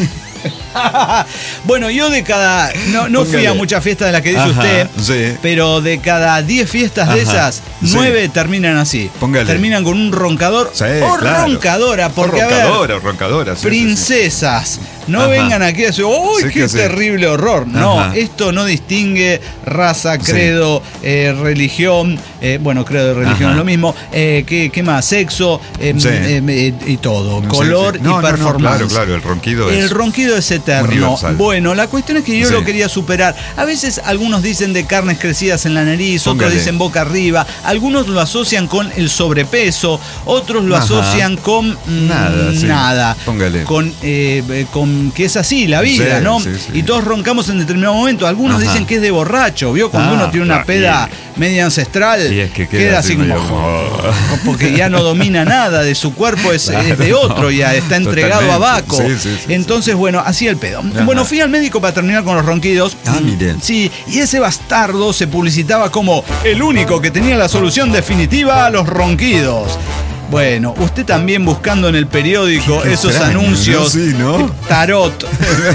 Bueno, yo de cada... No, no fui a muchas fiestas de las que dice Ajá, usted, sí. pero de cada diez fiestas Ajá, de esas, nueve sí. terminan así. Póngale. Terminan con un roncador sí, o claro. roncadora, porque o roncadora, a ver, roncadora, sí, princesas, sí, sí. no Ajá. vengan aquí a decir, ¡uy, sí qué terrible sí. horror! No, Ajá. esto no distingue raza, credo, sí. eh, religión, eh, bueno, credo y religión es lo mismo, eh, ¿qué, ¿qué más? Sexo eh, sí. eh, y todo, color sí, sí. No, y no, performance. No, claro, claro, el ronquido es... El ronquido es eterno. Universal. Bueno, la cuestión es que yo sí. lo quería superar. A veces algunos dicen de carnes crecidas en la nariz, Póngale. otros dicen boca arriba, algunos lo asocian con el sobrepeso, otros lo Ajá. asocian con mmm, nada, sí. nada. Póngale. Con, eh, con que es así la vida, sí, ¿no? Sí, sí. Y todos roncamos en determinado momento. Algunos Ajá. dicen que es de borracho, ¿vio? Cuando ah, uno tiene una peda y... media ancestral, y es que queda, queda así como... porque ya no domina nada de su cuerpo, es, claro, es de otro, ya está entregado Totalmente. a Baco. Sí, sí, sí, Entonces, sí. bueno, así el pedo. Ajá. Bueno, fui al médico para terminar con los ronquidos. Ah, mire. Sí, y ese bastardo se publicitaba como el único que tenía la solución definitiva a los ronquidos. Bueno, usted también buscando en el periódico Qué esos extraño, anuncios. ¿no? Sí, ¿no? Tarot.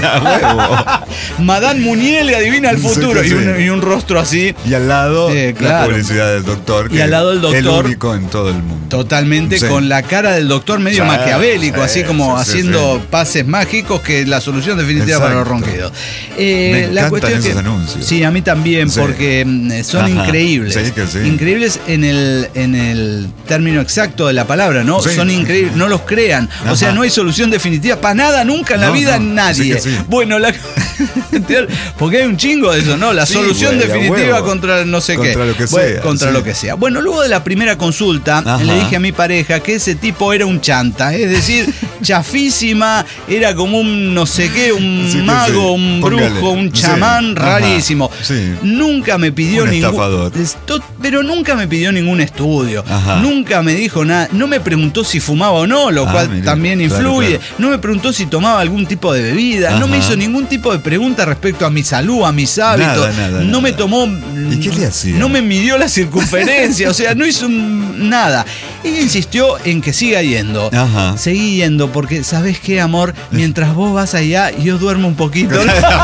Madame Muniel adivina el futuro. Sí, sí. Y, un, y un rostro así. Y al lado eh, claro. la publicidad del doctor. Que y al lado del doctor. El único en todo el mundo. Totalmente, sí. con la cara del doctor medio sí, maquiavélico, sí, así como sí, haciendo sí, sí. pases mágicos, que la solución definitiva Exacto. para los ronquidos. Eh, Me la cuestión esos que, anuncios. Sí, a mí también, sí. porque son Ajá. increíbles. Sí, que sí. Increíbles en el, en el término exacto de la palabra, ¿no? Sí. Son increíbles, no los crean. Ajá. O sea, no hay solución definitiva para nada, nunca en la no, vida, no. nadie. Sí sí. Bueno, la... porque hay un chingo de eso, ¿no? La sí, solución güey, definitiva contra no sé contra qué. Lo que bueno, sea, contra sí. lo que sea. Bueno, luego de la primera consulta, Ajá. le dije a mi pareja que ese tipo era un chanta, es decir, chafísima, era como un no sé qué, un sí, mago, sí. un Póngale. brujo, un chamán sí. rarísimo. Sí. Nunca me pidió un ningún. Estafador. Pero nunca me pidió ningún estudio. Ajá. Nunca me dijo nada. No me preguntó si fumaba o no, lo ah, cual mirá, también influye. Claro, claro. No me preguntó si tomaba algún tipo de bebida. Ajá. No me hizo ningún tipo de pregunta respecto a mi salud, a mis hábitos. Nada, nada, no nada. me tomó. ¿Y qué le hacía? No me midió la circunferencia. O sea, no hizo nada. Ella insistió en que siga yendo. Ajá. Seguí yendo porque, ¿sabes qué, amor? Mientras vos vas allá, yo duermo un poquito.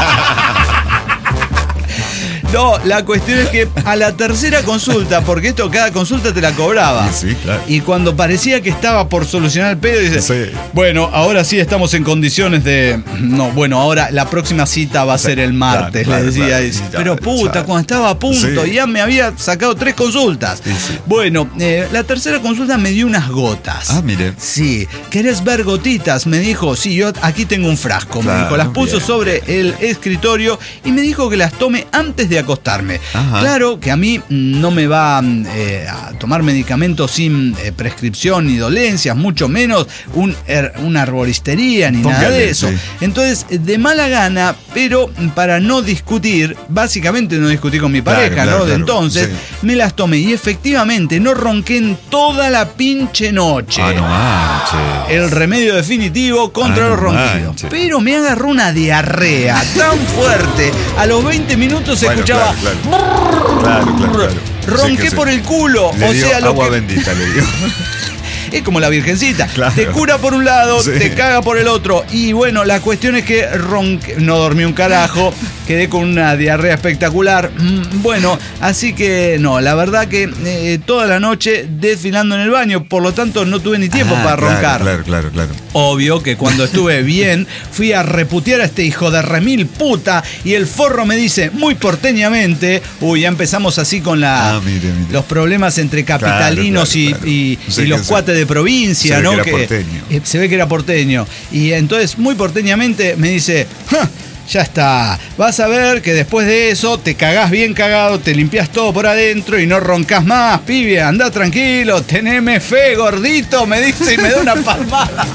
No, la cuestión es que a la tercera consulta, porque esto cada consulta te la cobraba. Sí, sí, claro. Y cuando parecía que estaba por solucionar el pedo, dice, sí. bueno, ahora sí estamos en condiciones de... No, bueno, ahora la próxima cita va a ser el martes, claro, le decía. claro, Dice, claro, pero puta, claro. cuando estaba a punto, Sí. y ya me había sacado tres consultas. Sí, sí. Bueno, eh, la tercera consulta me dio unas gotas. Ah, mire. Sí, ¿querés ver gotitas? Me dijo, sí, yo aquí tengo un frasco. Claro, me dijo, las puso bien. sobre el escritorio y me dijo que las tome antes de acostarme. Ajá. Claro que a mí no me va eh, a tomar medicamentos sin eh, prescripción ni dolencias, mucho menos un, er, una arboristería ni Póngale, nada de eso. Sí. Entonces, de mala gana, pero para no discutir, básicamente no discutí con mi pareja, claro, ¿no? claro, De entonces, sí. me las tomé y efectivamente no ronqué en toda la pinche noche. Ah, no manches. El remedio definitivo contra ah, los no ronquidos. manches. Pero me agarró una diarrea tan fuerte. A los veinte minutos se bueno, escuchaba. Claro, claro, claro, claro, claro. Ronqué sí por sí. el culo. Le o dio sea, lo agua que... bendita le dio. Es como la virgencita. Claro. Te cura por un lado, Sí. te caga por el otro. Y bueno, la cuestión es que ronqué, no dormí un carajo, quedé con una diarrea espectacular. Mm, Bueno, así que no, la verdad que eh, toda la noche desfilando en el baño, por lo tanto no tuve ni tiempo ah, para claro, roncar. Claro, claro, claro. Obvio que cuando estuve bien, fui a reputear a este hijo de remil puta y el forro me dice muy porteñamente, uy, ya empezamos así con la, ah, mire, mire. los problemas entre capitalinos claro, claro, y, y, claro. Sí, y los sí. cuates de provincia, se ¿no? Ve que era que porteño. eh, se ve que era porteño. Y entonces muy porteñamente me dice, ¡ja! Ya está, vas a ver que después de eso te cagás bien cagado, te limpias todo por adentro y no roncas más, pibe, andá tranquilo, teneme fe, gordito, me dice y me da una palmada.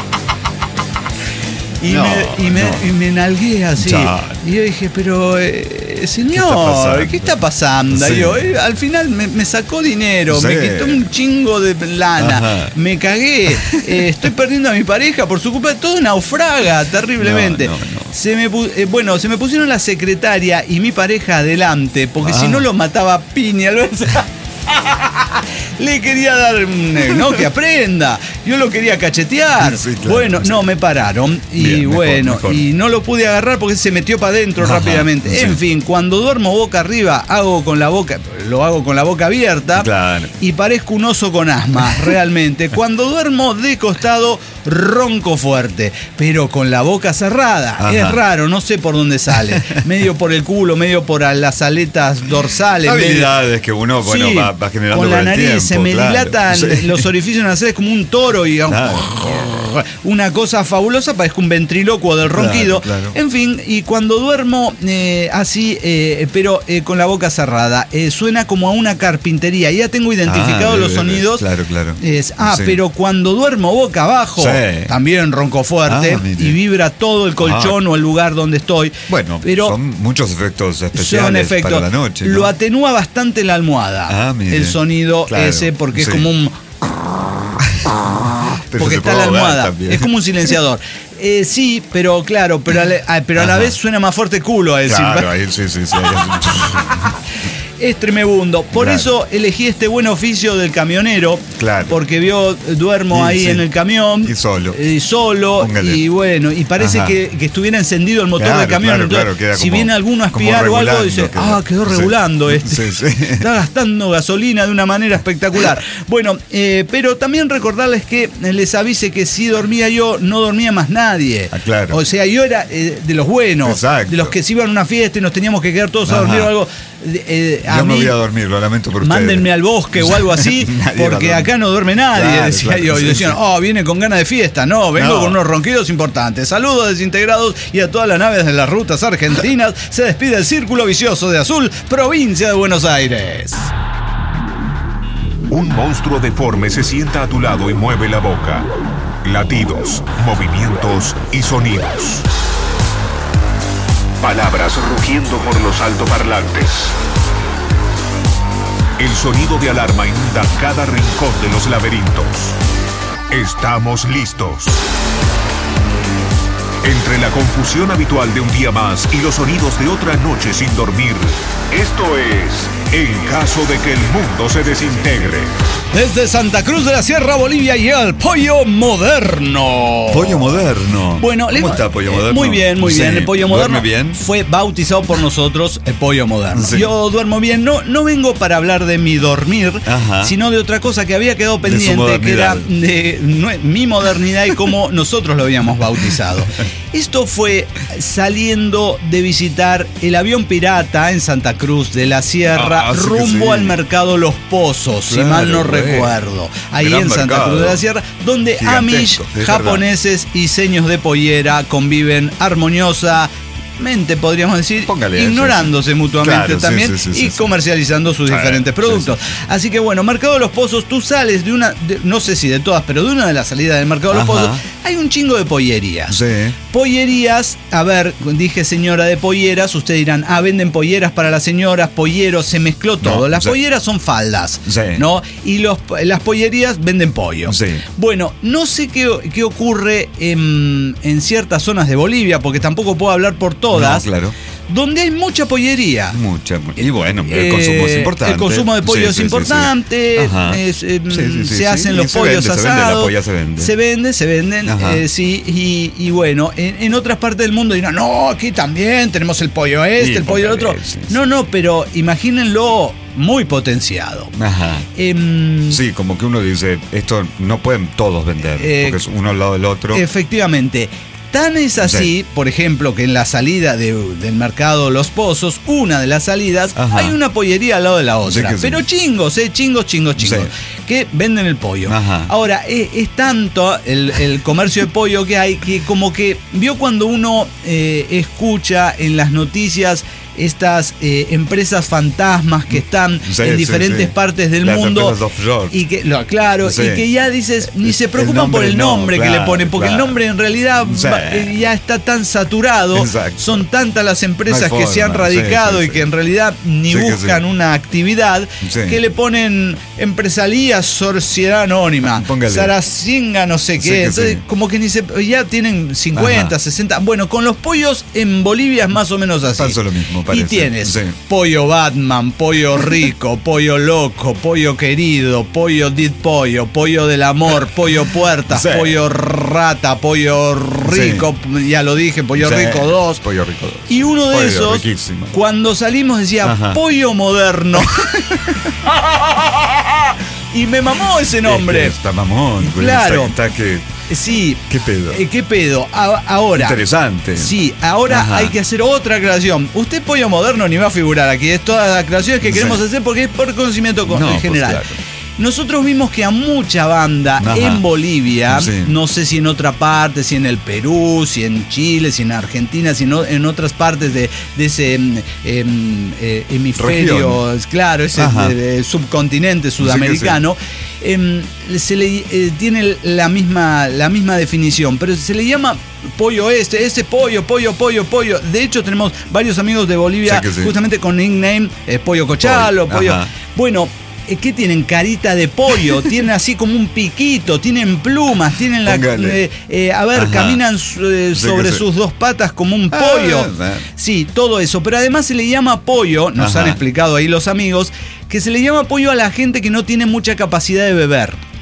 Y, no, me, y, me, no. y me nalgué así. Chale. Y yo dije, pero eh, señor, ¿qué está pasando? Sí. Y yo, eh, al final me, me sacó dinero, Sí. me quitó un chingo de lana, Ajá. me cagué, eh, estoy perdiendo a mi pareja por su culpa, todo naufraga terriblemente. No, no, no. Se me pu- eh, bueno, se me pusieron la secretaria y mi pareja adelante, porque Ah. si no lo mataba a piña. Lo Le quería dar, ¿no? Que aprenda. Yo lo quería cachetear. Sí, claro, bueno, sí. no, me pararon. Y Bien, mejor, bueno, mejor. y no lo pude agarrar porque se metió para adentro Ajá, rápidamente. sí. En fin, cuando duermo boca arriba, hago con la boca, lo hago con la boca abierta. Claro. Y parezco un oso con asma, realmente. Cuando duermo de costado, ronco fuerte, pero con la boca cerrada. Ajá. Es raro, no sé por dónde sale. Medio por el culo, medio por las aletas dorsales. Habilidades medio... que uno bueno, Sí, va, va generando con por la el nariz tiempo, se me claro. dilatan Sí. los orificios nasales como un toro y Claro. una cosa fabulosa, parezco un ventrílocuo del ronquido. Claro, claro. En fin, y cuando duermo eh, así, eh, pero eh, con la boca cerrada, eh, suena como a una carpintería. Ya tengo identificado Ah, los de- de- sonidos. Claro, claro. Es, ah, Sí. pero cuando duermo boca abajo, Sí. también ronco fuerte Ah, mire. y vibra todo el colchón Ah. o el lugar donde estoy. Bueno, pero son muchos efectos son especiales efectos. para la noche, ¿no? Lo atenúa bastante la almohada. Ah, mire. El sonido Claro, ese, porque sí. es como un. Pero Porque se está puede la ahogar almohada. también. Es como un silenciador. Eh, sí, pero claro, pero a la, ah, pero a la Ajá. vez suena más fuerte culo a decir. Claro, ahí sí, sí, sí. ahí- Es tremebundo. Por Claro. eso elegí este buen oficio del camionero. Claro. Porque vio, duermo Y ahí sí. en el camión. Y solo. Y solo. Póngale. Y bueno, y parece Ajá. que, que estuviera encendido el motor Claro, del camión. claro, Entonces, claro, queda si como- viene alguno a como espiar o algo, regulando, dice, queda. ah, quedó Sí. regulando este. Sí, sí. Está gastando gasolina de una manera espectacular. Bueno, eh, pero también recordarles que les avise que si dormía yo, no dormía más nadie. Ah, claro. O sea, yo era eh, de los buenos. Exacto. De los que se iban a una fiesta y nos teníamos que quedar todos a Ajá. dormir o algo. Eh, a yo mí, me voy a dormir, lo lamento por ustedes. Mándenme al bosque o algo así, porque acá no duerme nadie, claro, decía claro, yo. Y decían, sí, sí. oh, viene con ganas de fiesta. No, vengo no. con unos ronquidos importantes. Saludos desintegrados y a todas las naves de las rutas argentinas. Se despide el Círculo Vicioso de Azul, provincia de Buenos Aires. Un monstruo deforme se sienta a tu lado y mueve la boca. Latidos, movimientos y sonidos. Palabras rugiendo por los altoparlantes. El sonido de alarma inunda cada rincón de los laberintos. Estamos listos. Entre la confusión habitual de un día más y los sonidos de otra noche sin dormir, esto es En Caso de que el Mundo se Desintegre. Desde Santa Cruz de la Sierra, Bolivia, y el Pollo Moderno. Pollo Moderno. Bueno, ¿Cómo le... está Pollo Moderno? Muy bien, muy sí. bien. El Pollo Moderno bien? fue bautizado por nosotros el Pollo Moderno. Sí. Yo duermo bien. No, no vengo para hablar de mi dormir, Ajá. sino de otra cosa que había quedado pendiente, que era de no, mi modernidad y cómo nosotros lo habíamos bautizado. Esto fue saliendo de visitar el avión pirata en Santa Cruz de la Sierra, ah, rumbo sí. al mercado Los Pozos, claro, si mal no güey. recuerdo. Ahí Gran en Santa mercado. Cruz de la Sierra, donde Amish, japoneses y seños de pollera conviven armoniosa. Podríamos decir, Póngale ignorándose eso, mutuamente claro, también sí, sí, sí, y sí, comercializando sus sí, diferentes productos. Sí, sí. Así que bueno, Mercado de los Pozos, tú sales de una, de, no sé si de todas, pero de una de las salidas del Mercado de los Ajá. Pozos, hay un chingo de pollerías. Sí. Pollerías, a ver, dije señora de polleras, ustedes dirán, ah, venden polleras para las señoras, polleros, se mezcló todo. No, las sí. polleras son faldas, sí. ¿no? Y los, las pollerías venden pollo. Sí. Bueno, no sé qué, qué ocurre en, en ciertas zonas de Bolivia, porque tampoco puedo hablar por todo. Todas, no, claro. donde hay mucha pollería. Mucha. Y bueno, el eh, consumo es importante. El consumo de pollo sí, es sí, importante. Sí, sí. Es, eh, sí, sí, sí, se hacen sí. los se pollos vende, asados. Se vende, la polla se vende. Se vende, se venden. Eh, sí, y, y bueno, en, en otras partes del mundo dirán, no, aquí también tenemos el pollo este, sí, el pollo el otro. Sí, sí. No, no, pero imagínenlo muy potenciado. Ajá. Eh, sí, como que uno dice, esto no pueden todos vender, eh, porque es uno al lado del otro. Efectivamente. Tan es así, sí. por ejemplo, que en la salida de, del mercado Los Pozos, una de las salidas, Ajá. hay una pollería al lado de la otra. Sí pero sí. chingos, eh, chingos, chingos, chingos, sí. que venden el pollo. Ajá. Ahora, es, es tanto el, el comercio de pollo que hay que como que vio cuando uno eh, escucha en las noticias estas eh, empresas fantasmas que están sí, en diferentes sí, sí. partes del Las mundo y que lo claro sí. y que ya dices ni se preocupan el por el nombre no, que claro, le ponen porque claro. el nombre en realidad sí. va, ya está tan saturado. Exacto. Son tantas las empresas no que forma. se han radicado sí, sí, y sí. que en realidad ni sí, buscan sí. una actividad sí. que le ponen empresarias sociedad anónima Póngale. Saracinga no sé qué sí, entonces sí. como que ni se ya tienen cincuenta, Ajá. sesenta bueno con los pollos en Bolivia es más o menos así Paso lo mismo. Y tienes sí. pollo Batman, pollo rico, pollo loco, pollo querido, pollo dit pollo, pollo del amor, pollo puertas, sí. pollo rata, pollo rico, sí. ya lo dije, pollo sí. rico dos. Pollo rico dos. Y uno de pollo esos, riquísimo. Cuando salimos decía Ajá. pollo moderno. Y me mamó ese nombre. Es que está mamón. Claro. Está, está que... Sí. ¿Qué pedo? Eh, ¿Qué pedo? A- ahora. Interesante. Sí, ahora Ajá. hay que hacer otra aclaración. Usted pollo moderno ni va a figurar aquí. Es todas las aclaraciones que queremos sí. hacer porque es por conocimiento no, en general. Pues claro. Nosotros vimos que a mucha banda Ajá. en Bolivia, sí. no sé si en otra parte, si en el Perú, si en Chile, si en Argentina, si no, en otras partes de, de ese eh, eh, hemisferio, Región. claro, ese de, de subcontinente sudamericano, sí sí. eh, se le eh, tiene la misma, la misma definición, pero se le llama pollo este, ese pollo, pollo, pollo, pollo. De hecho, tenemos varios amigos de Bolivia sí sí. justamente con nickname eh, pollo cochalo, pollo. pollo. Bueno. ¿Qué tienen? Carita de pollo, tienen así como un piquito, tienen plumas, tienen la... Eh, eh, a ver, Ajá. caminan eh, sobre sí sus dos patas como un pollo. Ah, sí, todo eso. Pero además se le llama pollo, nos Ajá. han explicado ahí los amigos, que se le llama pollo a la gente que no tiene mucha capacidad de beber.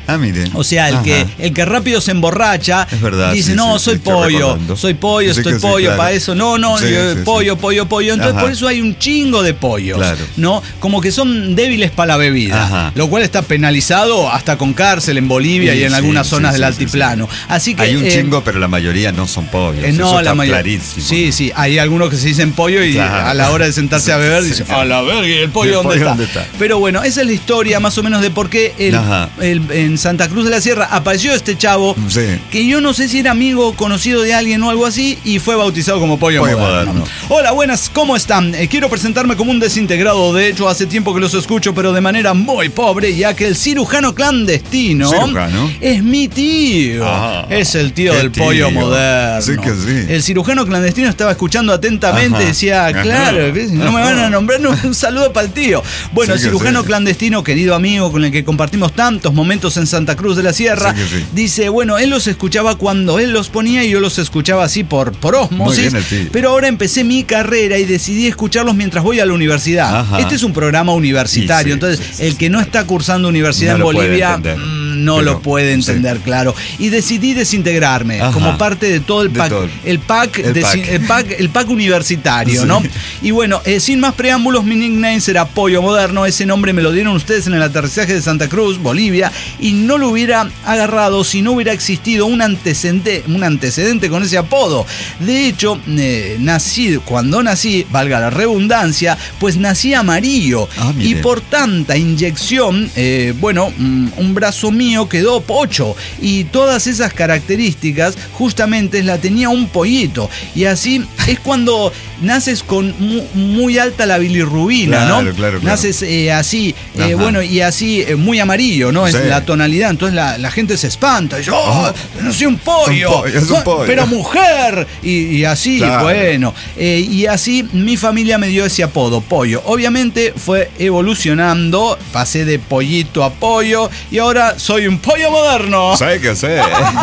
Ah, mire. O sea, el que, el que rápido se emborracha, es verdad, dice, sí, no, sí, soy, sí, pollo, soy pollo, sí, estoy sí, pollo, claro. para eso, no, no, sí, yo, sí, pollo, sí. pollo, pollo. Entonces Ajá. por eso hay un chingo de pollos, claro. ¿no? Como que son débiles para la bebida, Ajá. lo cual está penalizado hasta con cárcel en Bolivia sí, y en sí, algunas sí, zonas sí, del sí, altiplano. sí. Así que hay un eh, chingo, pero la mayoría no son pollos. Eh, no, eso la está mayoría. clarísimo. Sí, sí, hay algunos que se dicen pollo y claro. a la hora de sentarse a beber dicen, a la verga, ¿y el pollo, ¿El dónde, pollo está? dónde está? Pero bueno, esa es la historia más o menos de por qué el, el, en Santa Cruz de la Sierra apareció este chavo sí. que yo no sé si era amigo conocido de alguien o algo así y fue bautizado como Pollo, pollo moderno. moderno. Hola, buenas, ¿cómo están? Eh, quiero presentarme como un desintegrado. De hecho, hace tiempo que los escucho, pero de manera muy pobre, ya que el cirujano clandestino ¿Cirujano? es mi tío. Ah, es el tío del tío? Pollo moderno. Sí que sí. El cirujano clandestino estaba escuchando atentamente. Ajá. Decía, claro, Ajá. no me van a nombrar, no, un saludo para el tío. Bueno, sí el cirujano sí. clandestino, querido amigo con el que compartimos tantos momentos en Santa Cruz de la Sierra, sí sí. dice, bueno, él los escuchaba cuando él los ponía y yo los escuchaba así por, por ósmosis, pero ahora empecé mi carrera y decidí escucharlos mientras voy a la universidad. Ajá. Este es un programa universitario, sí, sí, entonces sí, sí, el que no está cursando universidad no en Bolivia no pero, lo puede entender, sí. claro. Y decidí desintegrarme Ajá. como parte de todo el pack, todo. El, pack el, pack. De, el pack, el pack universitario, sí. ¿no? Y bueno, eh, sin más preámbulos, mi nickname será Pollo Moderno. Ese nombre me lo dieron ustedes en el aterrizaje de Santa Cruz, Bolivia, y no lo hubiera agarrado si no hubiera existido un antecedente, un antecedente con ese apodo. De hecho, eh, nací, cuando nací, valga la redundancia, pues nací amarillo. Ah, y por tanta inyección, eh, bueno, un brazo mío quedó pocho. Y todas esas características justamente la tenía un pollito. Y así es cuando naces con muy, muy alta la bilirrubina, claro, ¿no? Claro, claro. Naces eh, así, eh, bueno, y así eh, muy amarillo, ¿no? Sí. Es la tonalidad. Entonces la, la gente se espanta. Y yo, oh, no soy un pollo, un pollo, es un pollo. Pero mujer. Y, y así, claro. bueno. Eh, y así mi familia me dio ese apodo, Pollo. Obviamente fue evolucionando. Pasé de pollito a pollo y ahora soy un pollo moderno. ¿Sabes qué sé?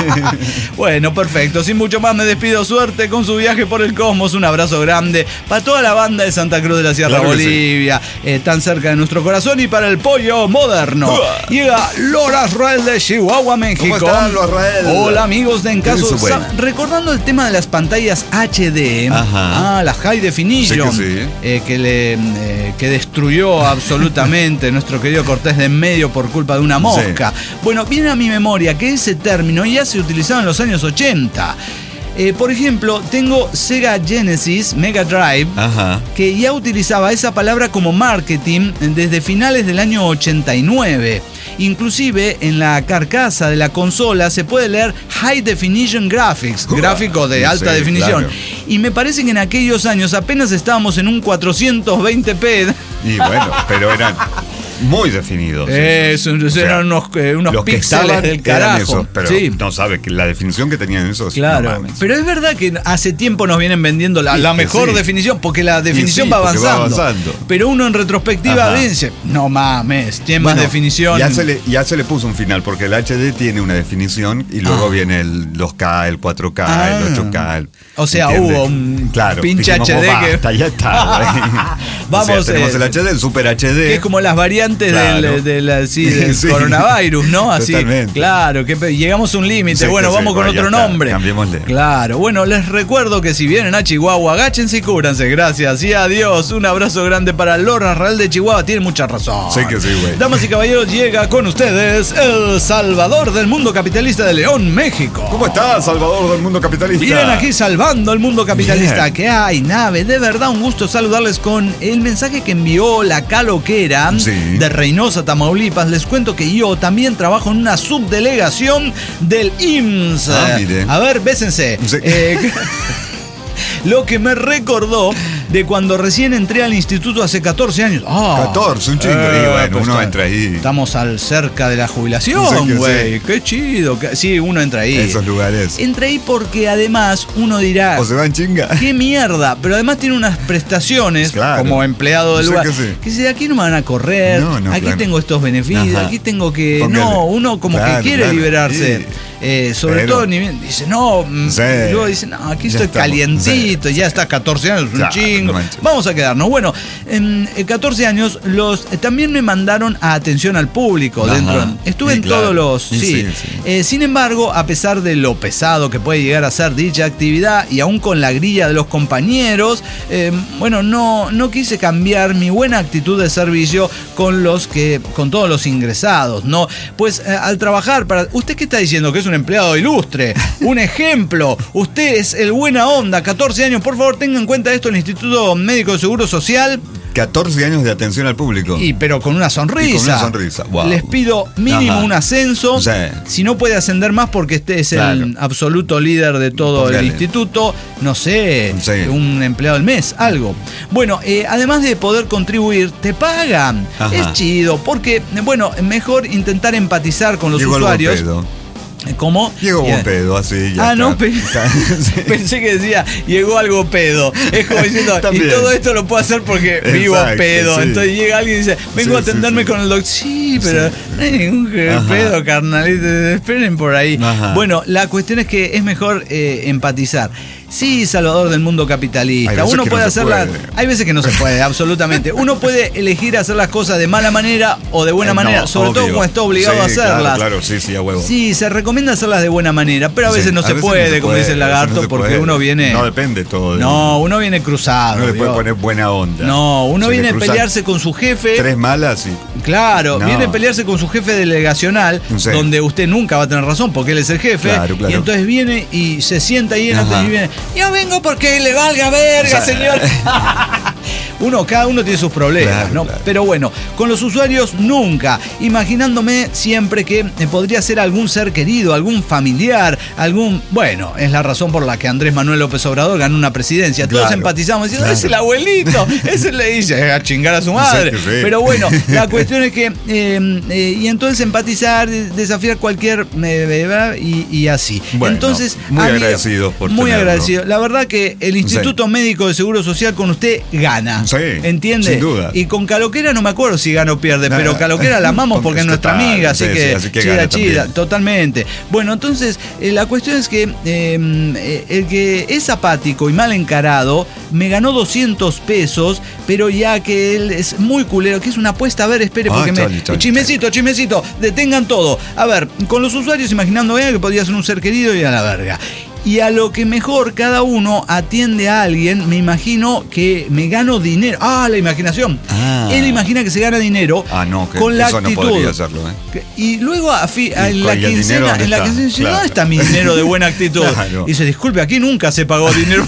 Bueno, perfecto. Sin mucho más me despido. Suerte con su viaje por el cosmos. Un abrazo grande para toda la banda de Santa Cruz de la Sierra, claro Bolivia, sí. eh, tan cerca de nuestro corazón, y para el pollo moderno. Uh. Llega Lora Israel de Chihuahua, México. ¿Cómo están, Lora Israel? Hola, amigos de En Caso. Recordando el tema de las pantallas H D, Ajá. ah, la High Definition, sí que, sí. eh, que, le, eh, que destruyó absolutamente nuestro querido Cortés de en medio por culpa de una mosca. Sí. Bueno, viene a mi memoria que ese término ya se utilizaba en los años ochenta. Eh, por ejemplo, tengo Sega Genesis Mega Drive, Ajá. que ya utilizaba esa palabra como marketing desde finales del año ochenta y nueve. Inclusive en la carcasa de la consola se puede leer High Definition Graphics, uh, gráfico de alta sí, definición. Claro. Y me parece que en aquellos años apenas estábamos en un cuatrocientos veinte p. Y bueno, pero eran muy definidos. Eso, o sea, eran unos, eh, unos píxeles del carajo. Esos, pero sí. no sabe que la definición que tenían esos. Claro, no pero es verdad que hace tiempo nos vienen vendiendo la, sí, la mejor sí. definición, porque la definición sí, va, avanzando, va avanzando. Pero uno en retrospectiva Ajá. dice, no mames, tiene bueno, más definición. Ya se, le, ya se le puso un final, porque el H D tiene una definición y luego ah. viene el dos K, el cuatro K, ah. el ocho K. El, o sea, ¿entiendes? Hubo un claro, pinche dijimos, H D oh, que. Basta, ya está. Vamos, o sea, tenemos eh, el H D, el Super H D. Que es como las variantes claro. del, del, del, sí, del sí. coronavirus, ¿no? Así, totalmente. Claro, que llegamos a un límite. Sí, bueno, vamos sí, con otro nombre. Cambiémosle. Claro, bueno, les recuerdo que si vienen a Chihuahua, agáchense y cúbranse. Gracias y adiós. Un abrazo grande para Lora Israel de Chihuahua. Tiene mucha razón. Sí que sí, güey. Damas y caballeros, llega con ustedes el Salvador del mundo capitalista de León, México. ¿Cómo estás, Salvador del mundo capitalista? Vienen aquí salvando el mundo capitalista. Bien. Que hay, nave. De verdad, un gusto saludarles con el mensaje que envió la Caloquera sí. de Reynosa, Tamaulipas. Les cuento que yo también trabajo en una subdelegación del I M S S. Ah, mire. A ver, bésense. Sí. Eh, lo que me recordó de cuando recién entré al instituto hace catorce años. Ah, catorce, un chingo. Eh, y bueno, pues uno está, entra ahí. Estamos al cerca de la jubilación, güey. Sí. Qué chido. Sí, uno entra ahí. Esos lugares. Entra ahí porque además uno dirá. O se va en chinga. Qué mierda. Pero además tiene unas prestaciones claro. como empleado del lugar. Que, sí. que si aquí no me van a correr. No, no, aquí claro. tengo estos beneficios. Ajá. Aquí tengo que. Póngale. No, uno como claro, que quiere claro. liberarse. Sí. Eh, sobre Pero, todo, dice, no. Sí. Luego dice, no, aquí ya estoy calientito. Sí. Ya está catorce años, un claro. chingo. bingo. No Vamos a quedarnos. Bueno, en catorce años los eh, también me mandaron a atención al público. Ajá. Dentro. Estuve sí, en claro. todos los... Sí. sí, sí. Eh, sin embargo, a pesar de lo pesado que puede llegar a ser dicha actividad y aún con la grilla de los compañeros, eh, bueno, no, no quise cambiar mi buena actitud de servicio con los que, con todos los ingresados, ¿no? Pues eh, al trabajar para... ¿Usted qué está diciendo? Que es un empleado ilustre, un ejemplo. Usted es el buena onda, catorce años. Por favor, tenga en cuenta esto el Instituto Médico de Seguro Social. catorce años de atención al público. Y pero con una sonrisa. Y con una sonrisa. Wow. Les pido mínimo Ajá. un ascenso. Sí. Si no puede ascender más porque este es claro. el absoluto líder de todo Póngale. el instituto, no sé, sí. un empleado del mes, algo. Bueno, eh, además de poder contribuir, te pagan. Ajá. Es chido, porque, bueno, mejor intentar empatizar con los Llegó usuarios. ¿Cómo? Llegó buen pedo, así ya. Ah, está. no, pe sí. Pensé que decía, llegó algo pedo. Es como diciendo, y todo esto lo puedo hacer porque Exacto, vivo pedo. Sí. Entonces llega alguien y dice, vengo sí, a atenderme sí, sí. con el doctor. Sí, pero sí. no hay ningún Ajá. pedo, carnalito. Esperen por ahí. Ajá. Bueno, la cuestión es que es mejor eh, empatizar. Sí, Salvador del mundo capitalista. Uno puede no hacerlas. Hay veces que no se puede, absolutamente. Uno puede elegir hacer las cosas de mala manera o de buena eh, manera, no, sobre obvio. todo cuando está obligado sí, a hacerlas. Claro, claro, sí, sí, a huevo. Sí, se recomienda hacerlas de buena manera, pero a veces sí, no, a se, veces puede, no se puede, como dice el lagarto, no porque puede. uno viene. No depende todo. De no, uno viene cruzado. No le puede poner buena onda. No, uno se viene a pelearse con su jefe. Tres malas y. Claro, no. viene a pelearse con su jefe delegacional, sí. donde usted nunca va a tener razón porque él es el jefe. Claro, claro. Y entonces viene y se sienta ahí en la y viene. Yo vengo porque que le valga verga, o sea, señor. Uno, cada uno tiene sus problemas, claro, ¿no? Claro. Pero bueno, con los usuarios nunca, imaginándome siempre que podría ser algún ser querido, algún familiar, algún... Bueno, es la razón por la que Andrés Manuel López Obrador ganó una presidencia. Todos claro, empatizamos diciendo, claro. es el abuelito, ese le dice a chingar a su madre. Sí, sí. Pero bueno, la cuestión es que... Eh, eh, y entonces empatizar, desafiar cualquier... Eh, y, y así. Bueno, entonces, muy agradecido por Muy tenerlo. agradecido. La verdad que el Instituto sí. Médico de Seguro Social con usted gana. Sí, ¿entiende? Sin duda. Y con Caloquera no me acuerdo si gana o pierde, nah, pero Caloquera la amamos porque es nuestra amiga, así, sí, que, sí, así que chida, chida, también. Totalmente. Bueno, entonces, eh, la cuestión es que eh, el que es apático y mal encarado me ganó doscientos pesos, pero ya que él es muy culero, que es una apuesta, a ver, espere, porque ah, me... Chali, chismecito, chismecito, detengan todo. A ver, con los usuarios imaginando eh, que podía ser un ser querido y a la verga. Y a lo que mejor cada uno atiende a alguien, me imagino que me gano dinero. Ah, la imaginación. Ah. Él imagina que se gana dinero ah, no, que con la eso actitud. No podría hacerlo, ¿eh? Y luego a fi, a en, la quincena, en la quincena, claro. ¿dónde está mi dinero de buena actitud? Claro. Y dice, disculpe, aquí nunca se pagó dinero.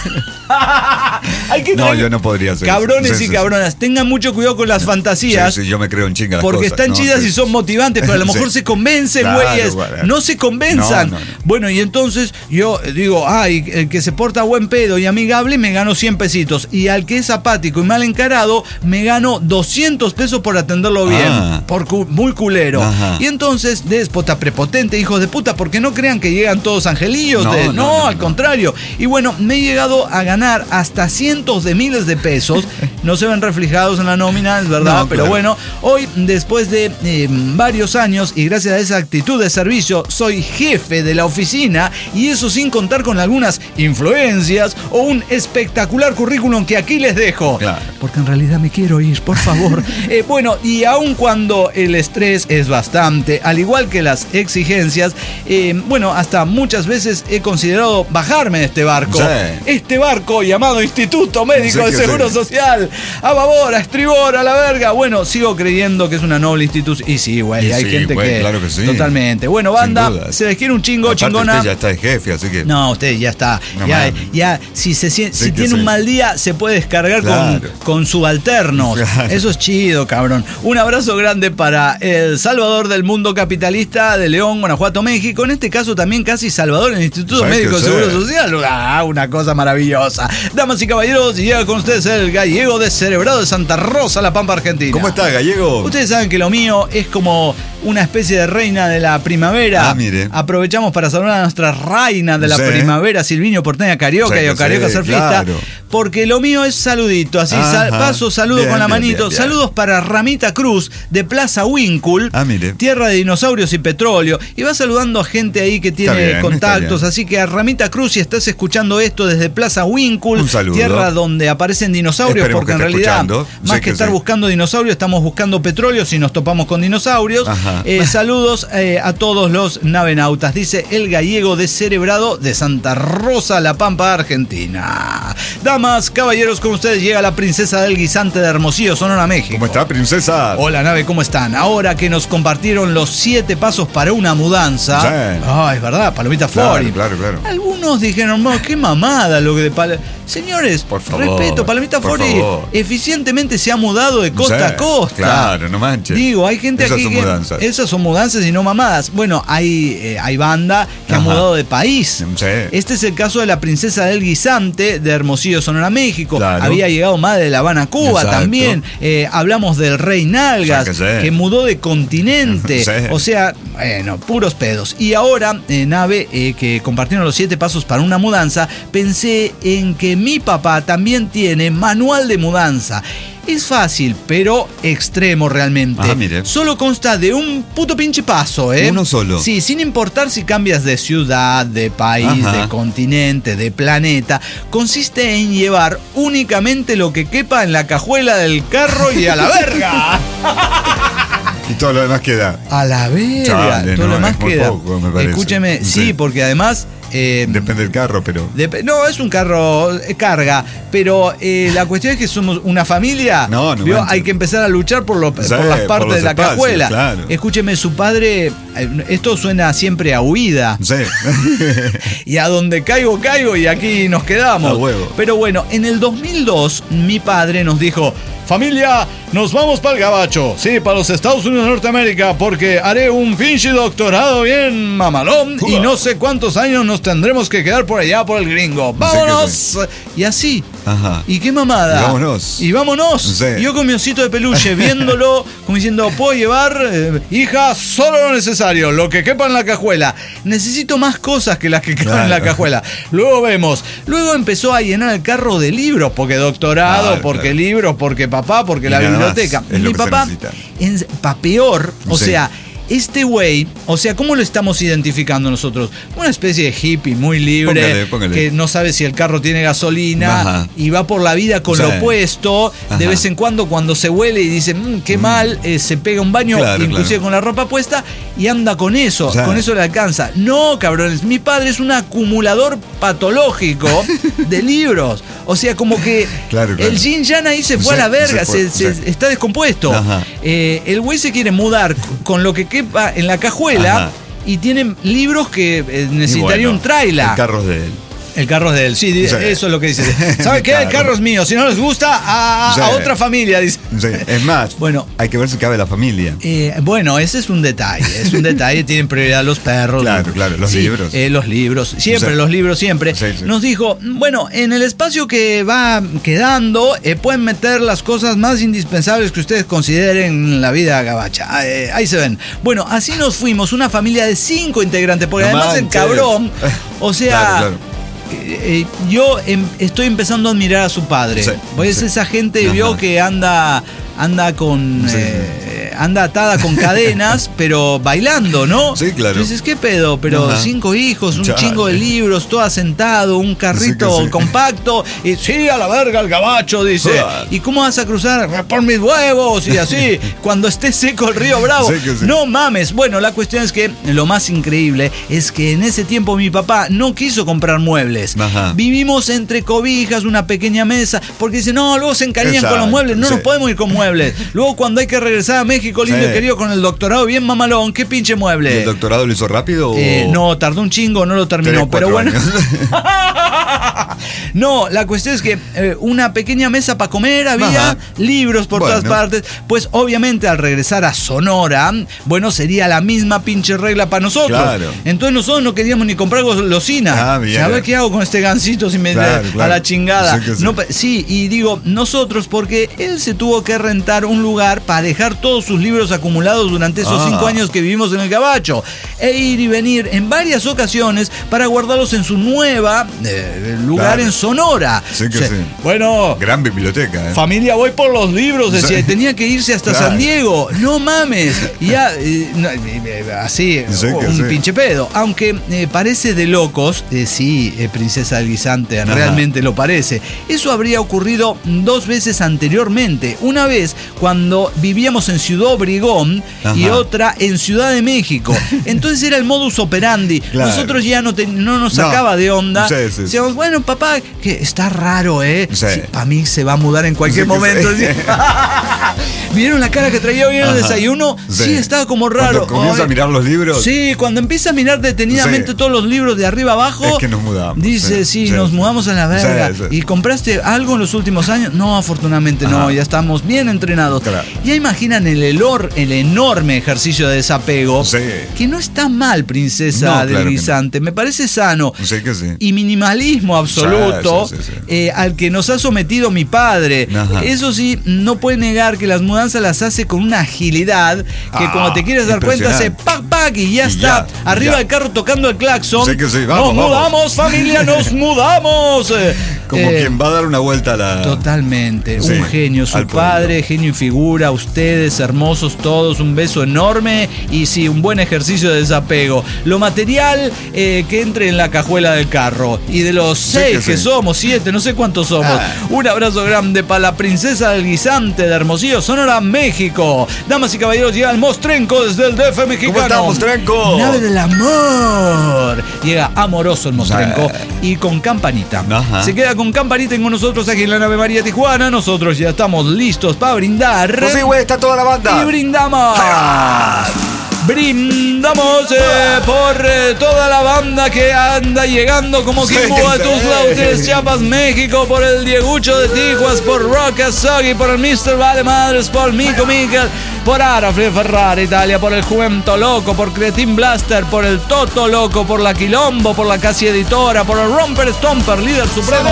Hay que no, yo no podría hacer cabrones eso. Sí, y sí, cabronas, sí. tengan mucho cuidado con las fantasías. Sí, sí, yo me creo en chinga las porque cosas. están no, chidas sí. y son motivantes, pero a lo mejor sí. se convencen, güeyes. Claro, no se convenzan. No, no, no. Bueno, y entonces yo digo, ay, el que se porta buen pedo y amigable me gano cien pesitos. Y al que es apático y mal encarado, me gano doscientos pesos por atenderlo bien. Ah. Por cu muy culero. Ajá. Y entonces, déspota prepotente, hijos de puta, porque no crean que llegan todos angelillos. No, de, no, no, no al no. contrario. Y bueno, me he llegado a ganar hasta cientos de miles de pesos. No se ven reflejados en la nómina, es verdad, no, pero claro. bueno, hoy, después de eh, varios años y gracias a esa actitud de servicio, soy jefe de la oficina, y eso sin contar con algunas influencias o un espectacular currículum que aquí les dejo. Claro. Porque en realidad me quiero ir, por favor. eh, bueno, y aun cuando el estrés es bastante, al igual que las exigencias, eh, bueno, hasta muchas veces he considerado bajarme de este barco. Sí. Este barco llamado Instituto Médico sí, de Seguro sí. Social. A babor, a estribor, a la verga. Bueno, sigo creyendo que es una noble institución. Y sí, güey, hay sí, gente güey, que... Claro que sí. Totalmente. Bueno, banda, se les quiere un chingo, aparte chingona. Usted ya está de jefe, así que... No, usted ya está. No, ya, ya, si se si sí tiene un sí. mal día, se puede descargar claro. con, con subalternos. Claro. Eso es chido, cabrón. Un abrazo grande para el Salvador del mundo capitalista de León, Guanajuato, México. En este caso también casi Salvador del Instituto Médico de Seguro Social. Ah, una cosa maravillosa. Damas y caballeros, y llega con ustedes el gallego descerebrado de Santa Rosa, La Pampa, Argentina. ¿Cómo está, gallego? Ustedes saben que lo mío es como una especie de reina de la primavera. Ah, mire. Aprovechamos para saludar a nuestra reina de la primavera, Silviño, porteña, carioca, sí, y carioca sí, surfista. Claro. Porque lo mío es saludito, así sal, paso, saludo bien, con la manito. Bien, bien, Saludos bien. Para Ramita Cruz de Plaza Winkle, ah, tierra de dinosaurios y petróleo. Y va saludando a gente ahí que tiene bien, contactos. Así que a Ramita Cruz, si estás escuchando esto desde Plaza Winkle, tierra donde aparecen dinosaurios, esperemos porque en realidad, escuchando. más sí que, que estar sí. buscando dinosaurios, estamos buscando petróleo si nos topamos con dinosaurios. Eh, saludos eh, a todos los navenautas, dice el gallego descerebrado de Santa Rosa, La Pampa, Argentina. Damas, caballeros, con ustedes llega la princesa del guisante de Hermosillo, Sonora, México. ¿Cómo está, princesa? Hola, nave, ¿cómo están? Ahora que nos compartieron los siete pasos para una mudanza. Sí. Ah, es verdad, Palomita Fori. Claro, claro, claro. Algunos dijeron, no, qué mamada lo que de Pal... Señores, por favor, respeto, Palomita por Fori favor. eficientemente se ha mudado de costa sí, a costa. Claro, no manches. Digo, hay gente esas aquí son que... mudanzas. Esas son mudanzas y no mamadas. Bueno, hay, eh, hay banda que Ajá. ha mudado de país. Sí. Este es el caso de la princesa del guisante de Hermosillo, Sonora, México. Claro. Había llegado más de La Habana, Cuba. Exacto. También. Eh, hablamos del rey Nalgas, que, que mudó de continente. Sí. O sea, bueno, puros pedos. Y ahora, eh, nave, eh, que compartieron los siete pasos para una mudanza, pensé en que mi papá también tiene manual de mudanza. Es fácil, pero extremo realmente. Ah, mire. Solo consta de un puto pinche paso, ¿eh? Uno solo. Sí, sin importar si cambias de ciudad, de país, Ajá. de continente, de planeta. Consiste en llevar únicamente lo que quepa en la cajuela del carro y a la verga. Y todo lo demás queda. A la verga. Chale, todo no, lo demás queda. Poco, me parece. Escúcheme, sí, sí, porque además... Eh, Depende del carro, pero... Dep- no, es un carro eh, carga, pero eh, la cuestión es que somos una familia. No, no ¿vio? Hay que empezar a luchar por, lo, sí, por las partes por de la espacios, cajuela. Claro. Escúcheme, su padre, eh, esto suena siempre a huida. Sí. Y a donde caigo, caigo y aquí nos quedamos. A huevo. Pero bueno, en el dos mil dos, mi padre nos dijo... Familia, nos vamos para el gabacho. Sí, para los Estados Unidos de Norteamérica, porque haré un pinche doctorado bien mamalón uh. y no sé cuántos años nos tendremos que quedar por allá por el gringo. ¡Vámonos! Sí, y así. Ajá. Y qué mamada. Y vámonos. Y vámonos. Sí. Yo con mi osito de peluche viéndolo, como diciendo, puedo llevar, eh, hija, solo lo necesario, lo que quepa en la cajuela. Necesito más cosas que las que quepan claro. en la cajuela. Luego vemos. Luego empezó a llenar el carro de libros, porque doctorado, claro, porque claro. libros, porque papá, porque y la biblioteca. Mi papá, en, pa peor, o sí. sea, este güey, o sea, ¿cómo lo estamos identificando nosotros? Una especie de hippie muy libre, póngale, póngale. que no sabe si el carro tiene gasolina Ajá. y va por la vida con sí. lo puesto. Ajá. De vez en cuando, cuando se huele y dice, mmm, qué mm. mal, eh, se pega un baño, claro, inclusive claro. con la ropa puesta, y anda con eso, sí. con eso le alcanza. No, cabrones, mi padre es un acumulador patológico de libros. O sea, como que claro, claro. el Jin Yan ahí se fue sí, a la verga, se, fue, se, sí. se está descompuesto. Eh, el güey se quiere mudar con lo que quepa en la cajuela Ajá. y tiene libros que eh, necesitaría bueno, un tráiler. El carro es de él. El carro es de él, sí, sí, eso es lo que dice. ¿Sabe qué? Claro. El carro es mío, si no les gusta, a, sí. a otra familia, dice. Sí. Es más, bueno, hay que ver si cabe la familia. Eh, bueno, ese es un detalle, es un detalle, tienen prioridad los perros. Claro, claro, los sí, libros. Eh, los libros, siempre, sí. los libros, siempre. Sí, sí. Nos dijo, bueno, en el espacio que va quedando, eh, pueden meter las cosas más indispensables que ustedes consideren en la vida gabacha. Eh, ahí se ven. Bueno, así nos fuimos, una familia de cinco integrantes, porque no además manches. el cabrón, o sea... Claro, claro. Eh, yo em, estoy empezando a admirar a su padre. Sí, pues sí. esa gente Ajá. vio que anda anda con sí, eh, anda atada con cadenas, pero bailando, ¿no? Sí, claro. Entonces, ¿qué pedo? Pero Ajá. cinco hijos, un Chale. chingo de libros, todo asentado, un carrito sí sí. compacto, y sí, a la verga el gabacho, dice. Uh. ¿Y cómo vas a cruzar? Por mis huevos, y así, cuando esté seco el río Bravo. Sí sí. No mames. Bueno, la cuestión es que lo más increíble es que en ese tiempo mi papá no quiso comprar muebles. Ajá. Vivimos entre cobijas, una pequeña mesa, porque dice, no, luego se encariñan Exacto. con los muebles, no sí. nos podemos ir con muebles. Luego cuando hay que regresar a México, lindo sí. y querido, con el doctorado bien mamalón, ¿qué pinche mueble? ¿Y el doctorado lo hizo rápido? O... Eh, no, tardó un chingo, no lo terminó, pero bueno. No, la cuestión es que eh, una pequeña mesa para comer, había Ajá. libros por bueno. todas partes. Pues obviamente al regresar a Sonora, bueno, sería la misma pinche regla para nosotros. Claro. Entonces nosotros no queríamos ni comprar golosina. Ah, bien. A ver qué hago con este gansito si me claro, da claro. a la chingada. Sí, sí. No, sí, y digo nosotros porque él se tuvo que rentar un lugar para dejar todos sus libros acumulados durante esos ah. cinco años que vivimos en el Gabacho e ir y venir en varias ocasiones para guardarlos en su nueva eh, lugar claro. en Sonora. Sí que o sea, sí. Bueno, gran biblioteca. ¿eh? Familia, voy por los libros. Decía, sí. tenía que irse hasta claro. San Diego. No mames. Y ya, eh, no, eh, así, sí un sí. pinche pedo. Aunque eh, parece de locos, eh, sí, eh, Princesa del Guisante, Ajá. realmente lo parece. Eso habría ocurrido dos veces anteriormente. Una vez cuando vivíamos en Ciudad Obregón Ajá. y otra en Ciudad de México. Entonces era el modus operandi. Claro. Nosotros ya no, te, no nos sacaba no. de onda. Sí, sí, Decíamos, sí. bueno, papá, que está raro, ¿eh? Sí. Sí, para mí se va a mudar en cualquier sí, momento. Sí. ¿Vieron la cara que traía hoy en el desayuno? Sí. sí, estaba como raro. Cuando comienza a mirar los libros. Sí, cuando empieza a mirar detenidamente sí. todos los libros de arriba abajo. Es que nos mudamos. Dice, sí, sí, sí nos sí. mudamos a la verga. Sí, sí. ¿Y compraste algo en los últimos años? No, afortunadamente Ajá. no, ya estamos bien entrenados. Claro. Ya imaginan el, elor, el enorme ejercicio de desapego. Sí. Que no está mal, Princesa no, del claro Guisante. No. Me parece sano. Sí que sí. Y minimalismo absoluto sí, sí, sí, sí. Eh, al que nos ha sometido mi padre. Ajá. Eso sí, no puede negar que las mudanzas las hace con una agilidad que ah, cuando te quieres dar cuenta hace pac pac y ya y está ya, arriba ya. del carro tocando el claxon. Sí que sí, vamos, nos vamos. mudamos, familia, nos mudamos. Como eh, quien va a dar una vuelta a la... Totalmente, sí, un genio, su padre, genio y figura, ustedes hermosos todos, un beso enorme y sí, un buen ejercicio de desapego. Lo material eh, que entre en la cajuela del carro y de los sí seis que, que sí. somos, siete, no sé cuántos somos. Ah. Un abrazo grande para la Princesa del Guisante de Hermosillo, Sonora, México. Damas y caballeros, llega el Mostrenco desde el D F mexicano. ¿Cómo está, Mostrenco? Nave del amor. Llega amoroso el Mostrenco ah. y con campanita. Ajá. Se queda con campanita con nosotros aquí en la Nave María Tijuana. Nosotros ya estamos listos para brindar. Pues sí, güey, está toda la banda. Y brindamos. Ah. Brindamos eh, por eh, toda la banda que anda llegando como Kimbo sí, a tus Lautes, Chiapas, México, por el Diegucho de Tijuas, por Roca Soggy, por el mister Vale Madres, por Mico Miquel, por Arafle Ferrari Italia, por el Juvento Loco, por Cretin Blaster, por el Toto Loco, por la Quilombo, por la Casi Editora, por el Romper Stomper, líder supremo.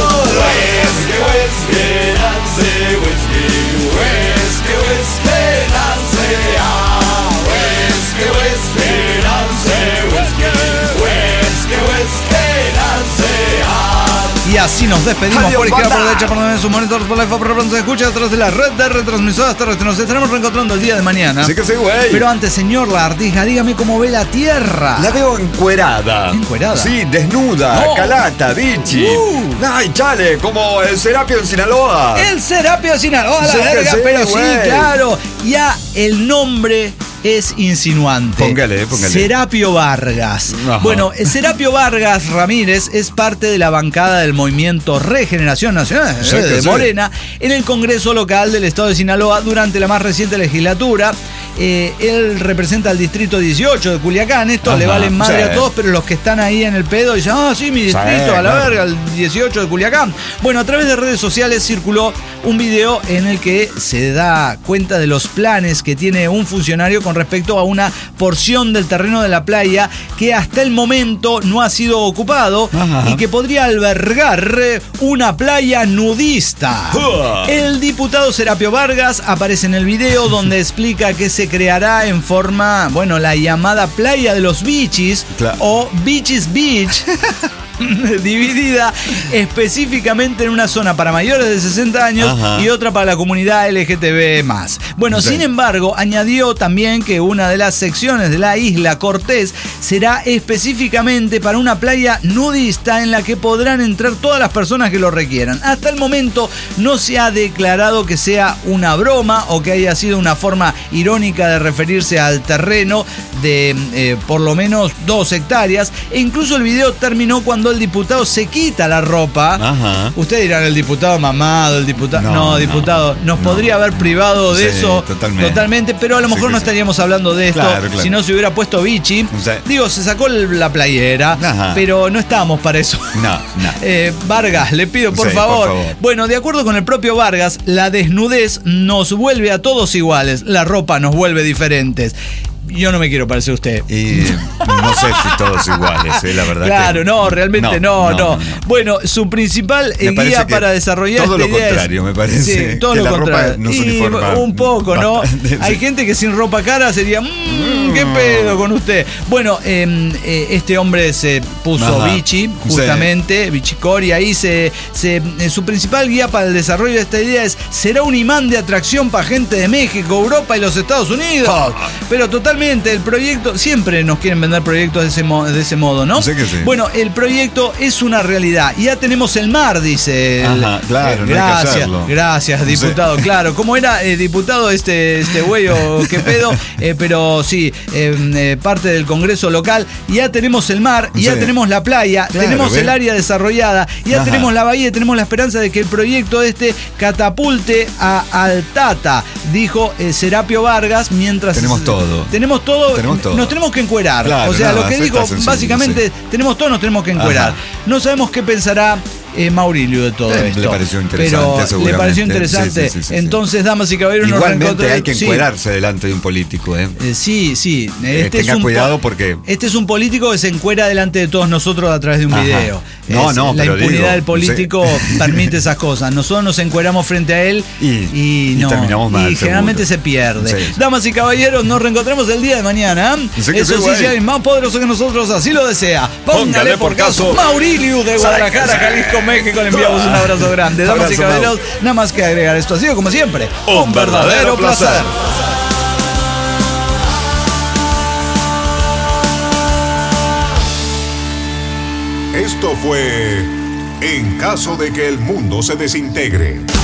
Y así nos despedimos. Adiós, por izquierda, por derecha, por donde sus monitores, por la F A, por pronto se escucha a través de la red de retransmisoras terrestres. Nos estaremos reencontrando el día de mañana. Sí que sí, güey. Pero antes, señor Lagartija, dígame cómo ve la Tierra. La veo encuerada. ¿Encuerada? Sí, desnuda, no. calata, bichi. Uh. Ay, chale, como el Serapio en Sinaloa. El Serapio de Sinaloa, la sí, verga, sí, pero güey. sí, claro. Ya el nombre es insinuante. Póngale, póngale. Serapio Vargas. Ajá. Bueno, Serapio Vargas Ramírez es parte de la bancada del movimiento Regeneración Nacional sí, de Morena sí. en el Congreso Local del Estado de Sinaloa durante la más reciente legislatura. Eh, él representa al distrito dieciocho de Culiacán. Esto Ajá, le valen madre sí. a todos, pero los que están ahí en el pedo dicen, ah, sí, mi distrito, sí, a la claro. verga, el dieciocho de Culiacán. Bueno, a través de redes sociales circuló un video en el que se da cuenta de los planes que tiene un funcionario con respecto a una porción del terreno de la playa que hasta el momento no ha sido ocupado Ajá. y que podría albergar una playa nudista. Uh. El diputado Serapio Vargas aparece en el video donde explica que se creará en forma, bueno, la llamada playa de los bichis claro. o Bichis Beach. Dividida específicamente en una zona para mayores de sesenta años Ajá. y otra para la comunidad L G T B más. Bueno, sí. sin embargo, añadió también que una de las secciones de la isla Cortés será específicamente para una playa nudista en la que podrán entrar todas las personas que lo requieran. Hasta el momento no se ha declarado que sea una broma o que haya sido una forma irónica de referirse al terreno de eh, por lo menos dos hectáreas, e incluso el video terminó cuando cuando el diputado se quita la ropa, ajá, ustedes dirán el diputado mamado, el diputado... No, no diputado, nos no, podría haber privado de sí, eso totalmente. totalmente, pero a lo mejor sí, no sí. estaríamos hablando de esto, claro, claro. si no se hubiera puesto Vichy. Sí. Digo, se sacó la playera, ajá, pero no estábamos para eso. No, no. eh, Vargas, le pido por, sí, favor. por favor. Bueno, de acuerdo con el propio Vargas, la desnudez nos vuelve a todos iguales, la ropa nos vuelve diferentes. Yo no me quiero parecer a usted. Y no sé si todos iguales, eh, la verdad. Claro, que... no, realmente no, no. no, no. no. Bueno, su principal guía para desarrollar todo esta lo idea contrario, es, me parece. Sí, todo que lo la contrario. Ropa no y uniforma un poco, ¿no? Bastante, Hay sí. gente que sin ropa cara sería, mmm, qué pedo con usted. Bueno, eh, eh, este hombre se puso Ajá. Vichy, justamente, sí. Vichy Cori, ahí se, se eh, su principal guía para el desarrollo de esta idea es, será un imán de atracción para gente de México, Europa y los Estados Unidos. Oh. Pero totalmente, el proyecto siempre nos quieren vender proyectos de ese, mo- de ese modo, ¿no? Sé que sí. Bueno, el proyecto es una realidad. Ya tenemos el mar, dice. El, Ajá, claro, eh, no gracias, hay que hacerlo. Gracias, diputado. Sí. Claro, como era eh, diputado este, este güey o qué pedo, eh, pero sí, eh, eh, parte del Congreso local. Ya tenemos el mar, sí. ya tenemos la playa, claro, tenemos ¿ven? el área desarrollada, ya Ajá. tenemos la bahía, tenemos la esperanza de que el proyecto este catapulte a Altata, dijo eh, Serapio Vargas, mientras... Tenemos todo. Tenemos todo. Tenemos todo. Nos tenemos que encuerar. Claro, o sea, no, lo que dijo, básicamente, sí. tenemos todo, nos tenemos que encuerar. Ajá. No sabemos qué pensará eh, Maurilio de todo eh, esto. Le pareció interesante, pero le pareció interesante. Sí, sí, sí, Entonces, sí. damas y caballeros, igualmente nos reencontramos. Hay que encuerarse sí. delante de un político, ¿eh? eh sí, sí. Este eh, tenga es un cuidado porque... Este es un político que se encuera delante de todos nosotros a través de un Ajá. video. No, es, no, La pero impunidad digo, del político sí. permite esas cosas. Nosotros nos encueramos frente a él y, y, no, y terminamos mal. Y generalmente seguro. se pierde. Sí. Damas y caballeros, nos reencontramos el día de mañana. Eso sí, si alguien más poderoso que nosotros así lo desea. Póngale, Póngale por caso, Maurilio de Guadalajara, Jalisco, México. Le enviamos un abrazo grande. Damas abrazo, y caballeros, Mau. nada más que agregar. Esto ha sido, como siempre, un, un verdadero, verdadero placer. placer. Esto fue En caso de que el mundo se desintegre.